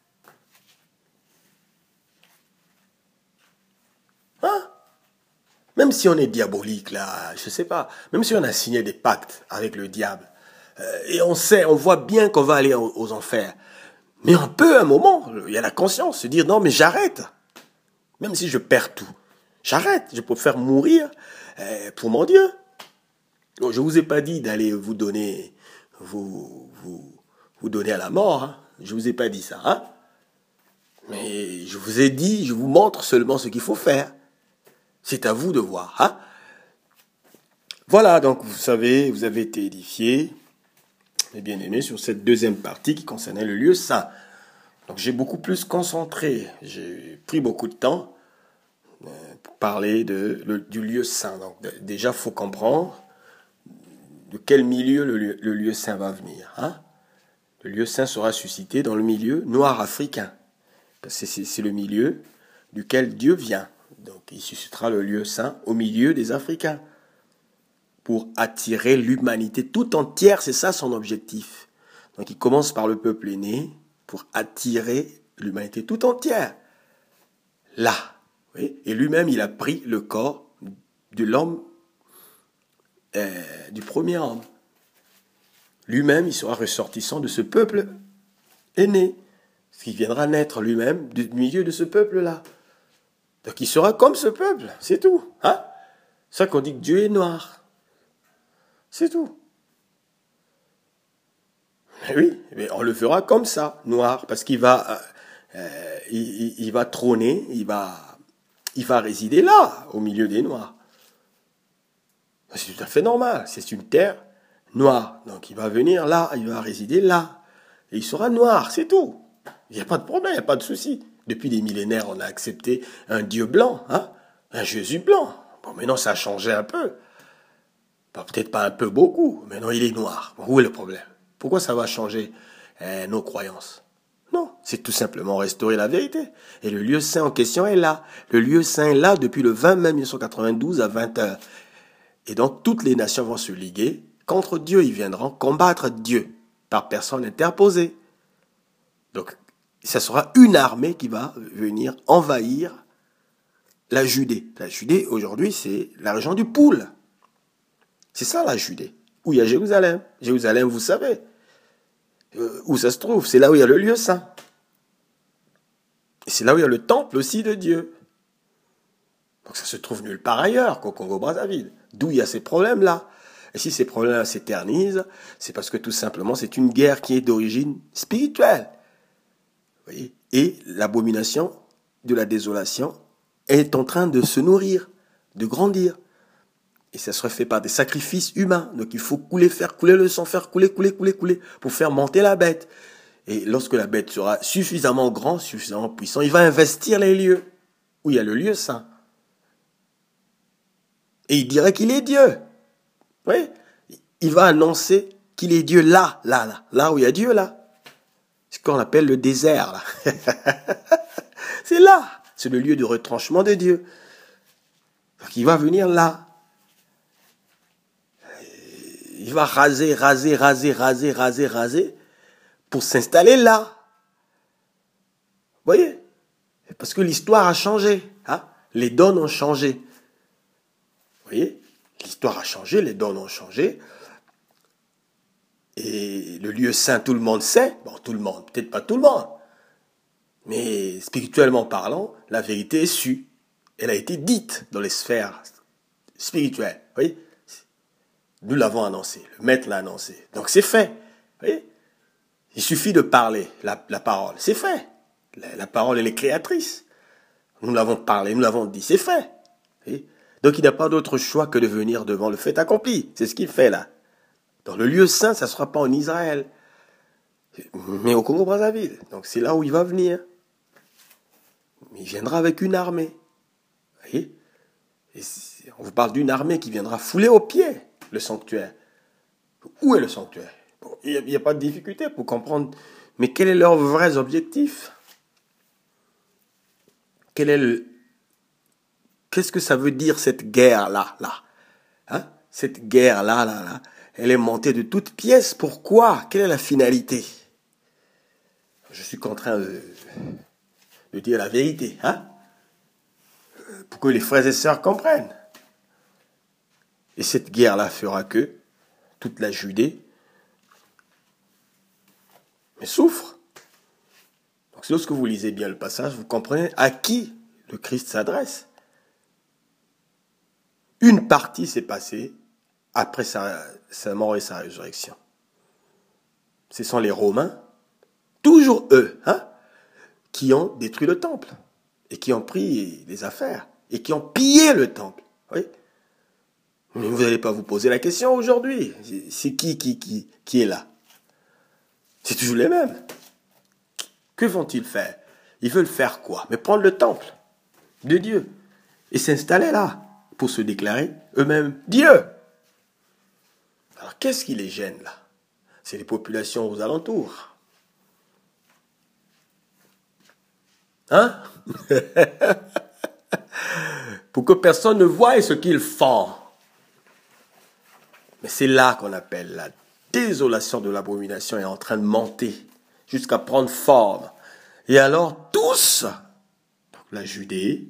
Hein? Même si on est diabolique, là, je sais pas, même si on a signé des pactes avec le diable, euh, et on sait, on voit bien qu'on va aller aux, aux enfers, mais on peut, à un moment, il y a la conscience, se dire, non, mais j'arrête. Même si je perds tout, j'arrête, je préfère mourir euh, pour mon Dieu. Donc, je vous ai pas dit d'aller vous donner, vous, vous, vous donner à la mort, hein. Je vous ai pas dit ça, hein. Mais je vous ai dit, je vous montre seulement ce qu'il faut faire. C'est à vous de voir, hein. Voilà, donc vous savez, vous avez été édifiés, mes bien-aimés, sur cette deuxième partie qui concernait le lieu saint. Donc j'ai beaucoup plus concentré, j'ai pris beaucoup de temps pour parler de, le, du lieu saint. Donc, déjà, il faut comprendre de quel milieu le lieu, le lieu saint va venir. Hein? Le lieu saint sera suscité dans le milieu noir africain. Parce que c'est le milieu duquel Dieu vient. Donc, il suscitera le lieu saint au milieu des Africains pour attirer l'humanité tout entière. C'est ça son objectif. Donc, il commence par le peuple aîné pour attirer l'humanité tout entière. Là. Oui? Et lui-même, il a pris le corps de l'homme, euh, du premier homme. Lui-même, il sera ressortissant de ce peuple aîné. Qui viendra naître lui-même du milieu de ce peuple-là. Donc il sera comme ce peuple, c'est tout. Hein? C'est ça qu'on dit que Dieu est noir. C'est tout. Mais oui, mais on le fera comme ça, noir, parce qu'il va, euh, il, il va trôner, il va, il va résider là, au milieu des noirs. C'est tout à fait normal, c'est une terre noire. Donc il va venir là, il va résider là. Et il sera noir, c'est tout. Il n'y a pas de problème, il n'y a pas de souci. Depuis des millénaires, on a accepté un Dieu blanc, hein, un Jésus blanc. Bon, maintenant, ça a changé un peu. Bon, peut-être pas un peu, beaucoup. Maintenant, il est noir. Bon, où est le problème? Pourquoi ça va changer eh, nos croyances? Non, c'est tout simplement restaurer la vérité. Et le lieu saint en question est là. Le lieu saint est là depuis le vingt mai mille neuf cent quatre-vingt-douze à vingt heures. Et donc, toutes les nations vont se liguer contre Dieu. Ils viendront combattre Dieu par personne interposée. Donc, ce sera une armée qui va venir envahir la Judée. La Judée, aujourd'hui, c'est la région du Poule. C'est ça, la Judée. Où il y a Jérusalem. Jérusalem, vous savez. Euh, où ça se trouve? C'est là où il y a le lieu saint. Et c'est là où il y a le temple aussi de Dieu. Donc ça se trouve nulle part ailleurs qu'au Congo-Brazzaville. D'où il y a ces problèmes-là. Et si ces problèmes s'éternisent, c'est parce que tout simplement, c'est une guerre qui est d'origine spirituelle. Vous voyez? Et l'abomination de la désolation est en train de se nourrir, de grandir. Et ça serait fait par des sacrifices humains. Donc il faut couler, faire couler le sang, faire couler, couler, couler, couler, pour faire monter la bête. Et lorsque la bête sera suffisamment grande, suffisamment puissante, il va investir les lieux où il y a le lieu saint. Et il dirait qu'il est Dieu. Oui, il va annoncer qu'il est Dieu là, là, là, là où il y a Dieu, là. C'est ce qu'on appelle le désert, là. C'est là. C'est le lieu de retranchement de Dieu. Donc il va venir là. Il va raser, raser, raser, raser, raser, raser, pour s'installer là. Vous voyez? Parce que l'histoire a changé. Hein? Les donnes ont changé. Vous voyez? L'histoire a changé, les donnes ont changé. Et le lieu saint, tout le monde sait. Bon, tout le monde, peut-être pas tout le monde. Mais spirituellement parlant, la vérité est sue. Elle a été dite dans les sphères spirituelles. Vous voyez? Nous l'avons annoncé. Le maître l'a annoncé. Donc c'est fait. Vous voyez? Il suffit de parler la, la parole. C'est fait. La, la parole, elle est créatrice. Nous l'avons parlé, nous l'avons dit. C'est fait. Vous voyez? Donc il n'y a pas d'autre choix que de venir devant le fait accompli. C'est ce qu'il fait là. Dans le lieu saint, ça ne sera pas en Israël, mais au Congo-Brazzaville. Donc c'est là où il va venir. Il viendra avec une armée. Vous voyez? Et on vous parle d'une armée qui viendra fouler aux pieds le sanctuaire. Où est le sanctuaire? Bon, il n'y a, a pas de difficulté pour comprendre. Mais quel est leur vrai objectif? Quel est le... Qu'est-ce que ça veut dire cette guerre-là, là? Hein? Cette guerre-là, là, là, elle est montée de toutes pièces. Pourquoi? Quelle est la finalité? Je suis contraint de, de dire la vérité, hein? Pour que les frères et sœurs comprennent. Et cette guerre-là fera que toute la Judée mais souffre. Donc lorsque vous lisez bien le passage, vous comprenez à qui le Christ s'adresse. Une partie s'est passée après sa, sa mort et sa résurrection. Ce sont les Romains, toujours eux, hein, qui ont détruit le temple et qui ont pris les affaires et qui ont pillé le temple. Oui. Mais vous n'allez pas vous poser la question aujourd'hui. C'est qui, qui, qui, qui est là? C'est toujours les mêmes. Que vont-ils faire? Ils veulent faire quoi? Mais prendre le temple de Dieu. et s'installer là pour se déclarer eux-mêmes Dieu. Alors qu'est-ce qui les gêne là? C'est les populations aux alentours. Hein? Pour que personne ne voie ce qu'ils font. Mais c'est là qu'on appelle la désolation de l'abomination est en train de monter jusqu'à prendre forme. Et alors tous, donc la Judée,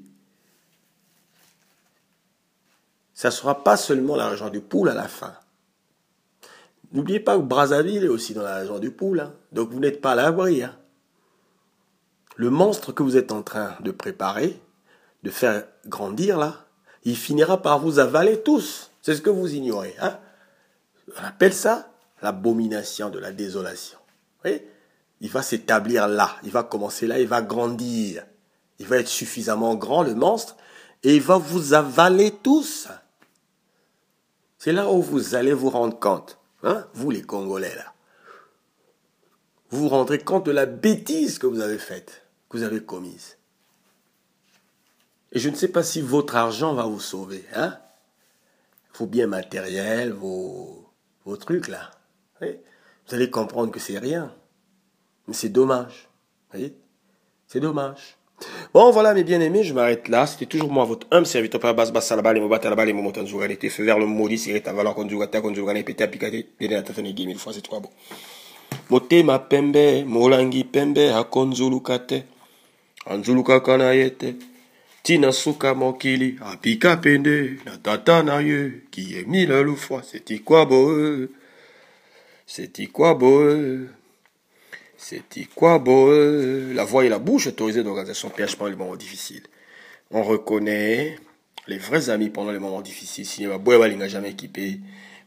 ça ne sera pas seulement la région du Poule à la fin. N'oubliez pas que Brazzaville est aussi dans la région du Poule. Hein. Donc vous n'êtes pas à l'abri. Hein. Le monstre que vous êtes en train de préparer, de faire grandir là, il finira par vous avaler tous. C'est ce que vous ignorez. Hein. On appelle ça l'abomination de la désolation. Vous voyez? Il va s'établir là, il va commencer là, il va grandir. Il va être suffisamment grand, le monstre, et il va vous avaler tous. C'est là où vous allez vous rendre compte, hein, vous les Congolais là. Vous vous rendrez compte de la bêtise que vous avez faite, que vous avez commise. Et je ne sais pas si votre argent va vous sauver, hein. Vos biens matériels, vos, vos trucs là. Oui. Vous allez comprendre que c'est rien. Mais c'est dommage. Vous voyez? C'est dommage. Bon, voilà, mes bien-aimés, je m'arrête là. C'était toujours moi, votre humble serviteur, par bas, bas, salaba, les mobata, là-bas, les moments, tant de été fait vers le maudit, c'est ta valeur, conjugata, conjugane, pété, apicate, pété, la tatane, mille fois, c'est trois bon. Mote ma pembe, molangi pembe, akonzulu kate, anzulu kakanayete, tina suka mokili, apika pende, la tata na ye, qui est mille le fois, c'est quoi beau, c'est quoi beau. C'est quoi beau, la voix et la bouche autorisées d'organisation P H pendant les moments difficiles. On reconnaît les vrais amis pendant les moments difficiles. Si ma boy n'a jamais équipé,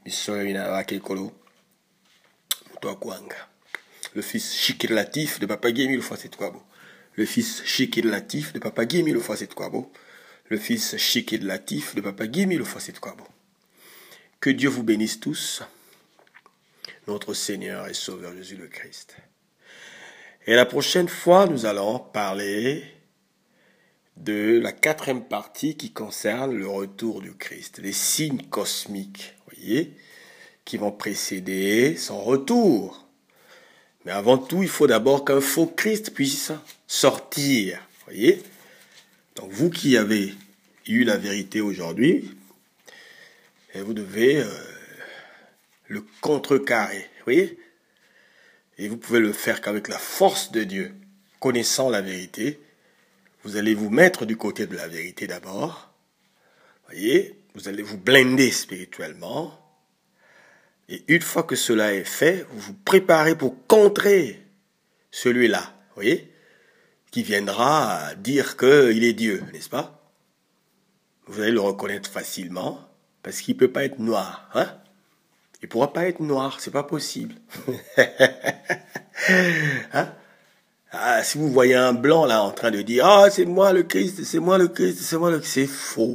le fils Chikir-Latif de Papa Guy mille fois c'est quoi beau. Le fils Chikir-Latif de Papa Guy mille fois c'est quoi beau. Le fils Chikir-Latif de Papa Guy mille fois c'est quoi beau. Que Dieu vous bénisse tous, notre Seigneur et Sauveur Jésus le Christ. Et la prochaine fois, nous allons parler de la quatrième partie qui concerne le retour du Christ, les signes cosmiques, voyez, qui vont précéder son retour. Mais avant tout, il faut d'abord qu'un faux Christ puisse sortir, voyez. Donc vous qui avez eu la vérité aujourd'hui, vous devez euh, le contrecarrer, voyez. Et vous pouvez le faire qu'avec la force de Dieu, connaissant la vérité. Vous allez vous mettre du côté de la vérité d'abord. Voyez, vous allez vous blinder spirituellement. Et une fois que cela est fait, vous vous préparez pour contrer celui-là, voyez, qui viendra dire qu'il est Dieu, n'est-ce pas? Vous allez le reconnaître facilement, parce qu'il ne peut pas être noir, hein? Il ne pourra pas être noir, c'est pas possible. Hein? Ah, si vous voyez un blanc là en train de dire « Ah, c'est moi le Christ, c'est moi le Christ, c'est moi le Christ », c'est faux.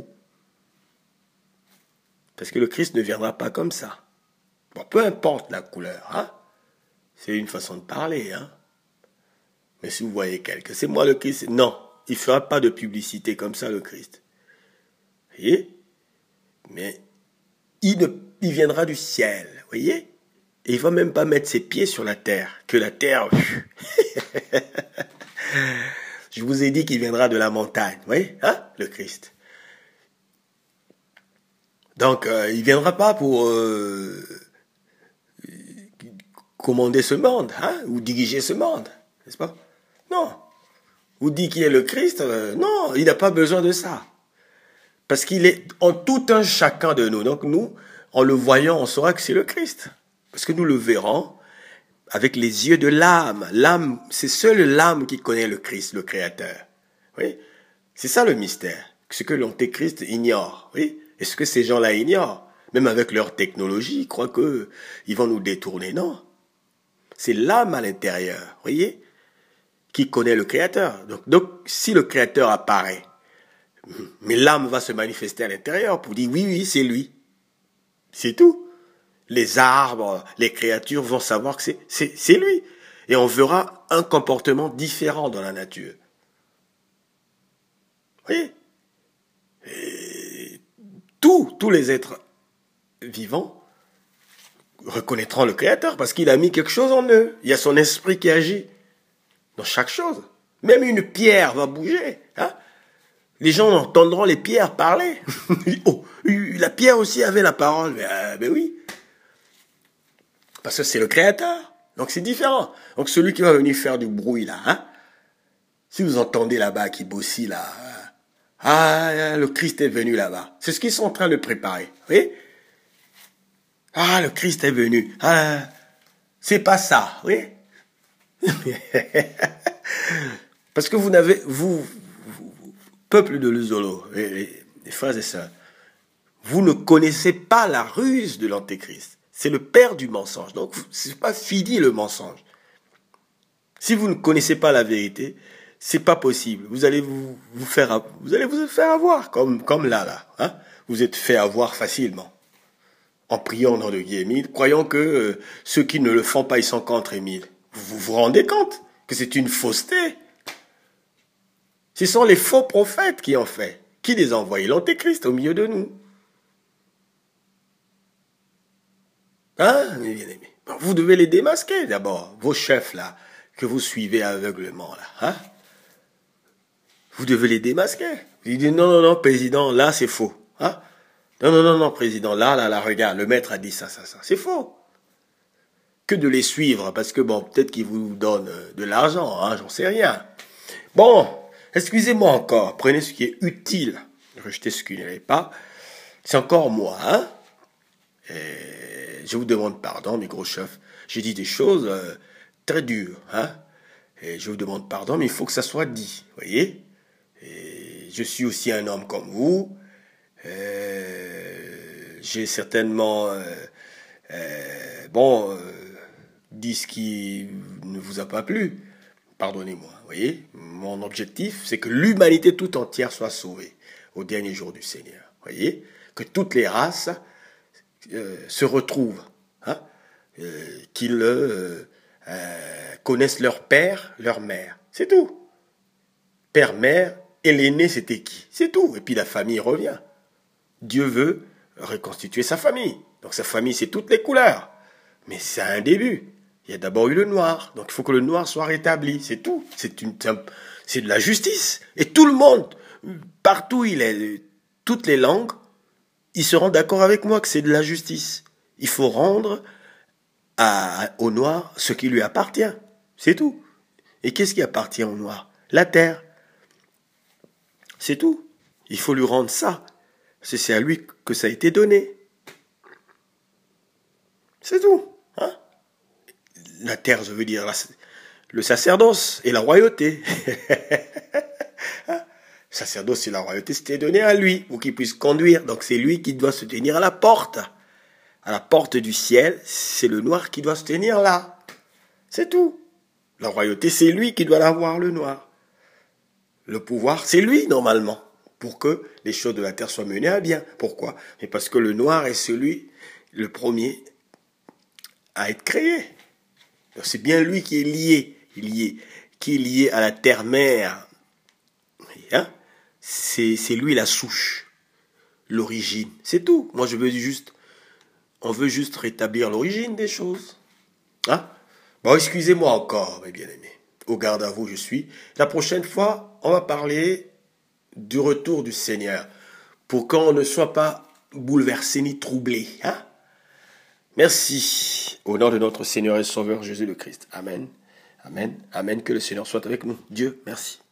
Parce que le Christ ne viendra pas comme ça. Bon, peu importe la couleur, hein? C'est une façon de parler, hein? Mais si vous voyez quelqu'un, c'est moi le Christ, non, il ne fera pas de publicité comme ça le Christ. Vous voyez? Mais il ne il viendra du ciel, voyez? Et il ne va même pas mettre ses pieds sur la terre, que la terre... Je vous ai dit qu'il viendra de la montagne, voyez, hein, le Christ. Donc, euh, il ne viendra pas pour euh, commander ce monde, hein, ou diriger ce monde, n'est-ce pas? Non. Vous dites qu'il est le Christ, euh, non, il n'a pas besoin de ça. Parce qu'il est en tout un chacun de nous. Donc nous, en le voyant, on saura que c'est le Christ. Parce que nous le verrons avec les yeux de l'âme. L'âme, c'est seule l'âme qui connaît le Christ, le Créateur. Oui, c'est ça le mystère. Ce que l'antéchrist ignore. Oui, et ce que ces gens-là ignorent, même avec leur technologie, ils croient que ils vont nous détourner. Non, c'est l'âme à l'intérieur, voyez, qui connaît le Créateur. Donc, donc, si le Créateur apparaît, mais l'âme va se manifester à l'intérieur pour dire oui, oui, c'est lui. C'est tout. Les arbres, les créatures vont savoir que c'est, c'est, c'est lui. Et on verra un comportement différent dans la nature. Vous voyez? tous les êtres vivants reconnaîtront le Créateur parce qu'il a mis quelque chose en eux. Il y a son esprit qui agit dans chaque chose. Même une pierre va bouger. Hein? Les gens entendront les pierres parler. Oh, la pierre aussi avait la parole. Mais, euh, mais oui. Parce que c'est le Créateur. Donc c'est différent. Donc celui qui va venir faire du bruit là, hein? Si vous entendez là-bas qui bossit là, ah, le Christ est venu là-bas. C'est ce qu'ils sont en train de préparer. Oui? Ah, le Christ est venu. Ah, c'est pas ça, oui? Parce que vous n'avez, vous, vous, peuple de Luzolo, les, les frères et sœurs, vous ne connaissez pas la ruse de l'Antéchrist. C'est le père du mensonge. Donc, c'est pas fini le mensonge. Si vous ne connaissez pas la vérité, c'est pas possible. Vous allez vous, vous faire, vous allez vous faire avoir, comme, comme là, là, hein. Vous êtes fait avoir facilement. En priant au nom de Guy Émile, croyant que euh, ceux qui ne le font pas, ils sont contre Émile. Vous vous rendez compte que c'est une fausseté? Ce sont les faux prophètes qui ont fait. Qui les a envoyés? L'Antéchrist au milieu de nous. Hein, mes bien-aimés? Vous devez les démasquer d'abord, vos chefs là, que vous suivez aveuglement là. Hein? Vous devez les démasquer. Il dit non, non, non, président, là c'est faux. Hein? Non, non, non, non, président, là, là, là, regarde, le maître a dit ça, ça, ça. C'est faux. Que de les suivre, parce que bon, peut-être qu'ils vous donnent de l'argent, hein, j'en sais rien. Bon, excusez-moi encore, prenez ce qui est utile, rejetez ce qui n'est pas. C'est encore moi, hein. Et je vous demande pardon, mes gros chefs. J'ai dit des choses euh, très dures, hein. Et je vous demande pardon, mais il faut que ça soit dit, voyez. Et je suis aussi un homme comme vous. Euh, j'ai certainement euh, euh, bon euh, dit ce qui ne vous a pas plu. Pardonnez-moi, voyez. Mon objectif, c'est que l'humanité tout entière soit sauvée au dernier jour du Seigneur. Voyez, que toutes les races euh, se retrouvent, hein, euh, qu'ils euh, euh, connaissent leur père, leur mère. C'est tout. Père, mère, et l'aîné, c'était qui? C'est tout. Et puis la famille revient. Dieu veut reconstituer sa famille. Donc sa famille, c'est toutes les couleurs. Mais c'est un début. Il y a d'abord eu le noir. Donc il faut que le noir soit rétabli. C'est tout. C'est une, c'est de la justice. Et tout le monde, partout il est, toutes les langues, ils seront d'accord avec moi que c'est de la justice. Il faut rendre à, au noir ce qui lui appartient. C'est tout. Et qu'est-ce qui appartient au noir? La terre. C'est tout. Il faut lui rendre ça. C'est à lui que ça a été donné. C'est tout. Hein? La terre, je veux dire la, le sacerdoce et la royauté. Hein? Sacerdoce et la royauté, c'était donné à lui pour qu'il puisse conduire. Donc c'est lui qui doit se tenir à la porte. À la porte du ciel, c'est le noir qui doit se tenir là. C'est tout. La royauté, c'est lui qui doit l'avoir, le noir. Le pouvoir, c'est lui, normalement, pour que les choses de la terre soient menées à bien. Pourquoi? Mais parce que le noir est celui, le premier, à être créé. C'est bien lui qui est lié, lié, qui est lié à la terre-mère. Hein? C'est, c'est lui la souche, l'origine. C'est tout. Moi, je veux juste, on veut juste rétablir l'origine des choses. Hein? Bon, excusez-moi encore, mes bien-aimés. Au garde à vous, je suis. La prochaine fois, on va parler du retour du Seigneur, pour qu'on ne soit pas bouleversé ni troublé. Hein? Merci. Au nom de notre Seigneur et Sauveur Jésus le Christ. Amen. Amen. Amen. Que le Seigneur soit avec nous. Dieu, merci.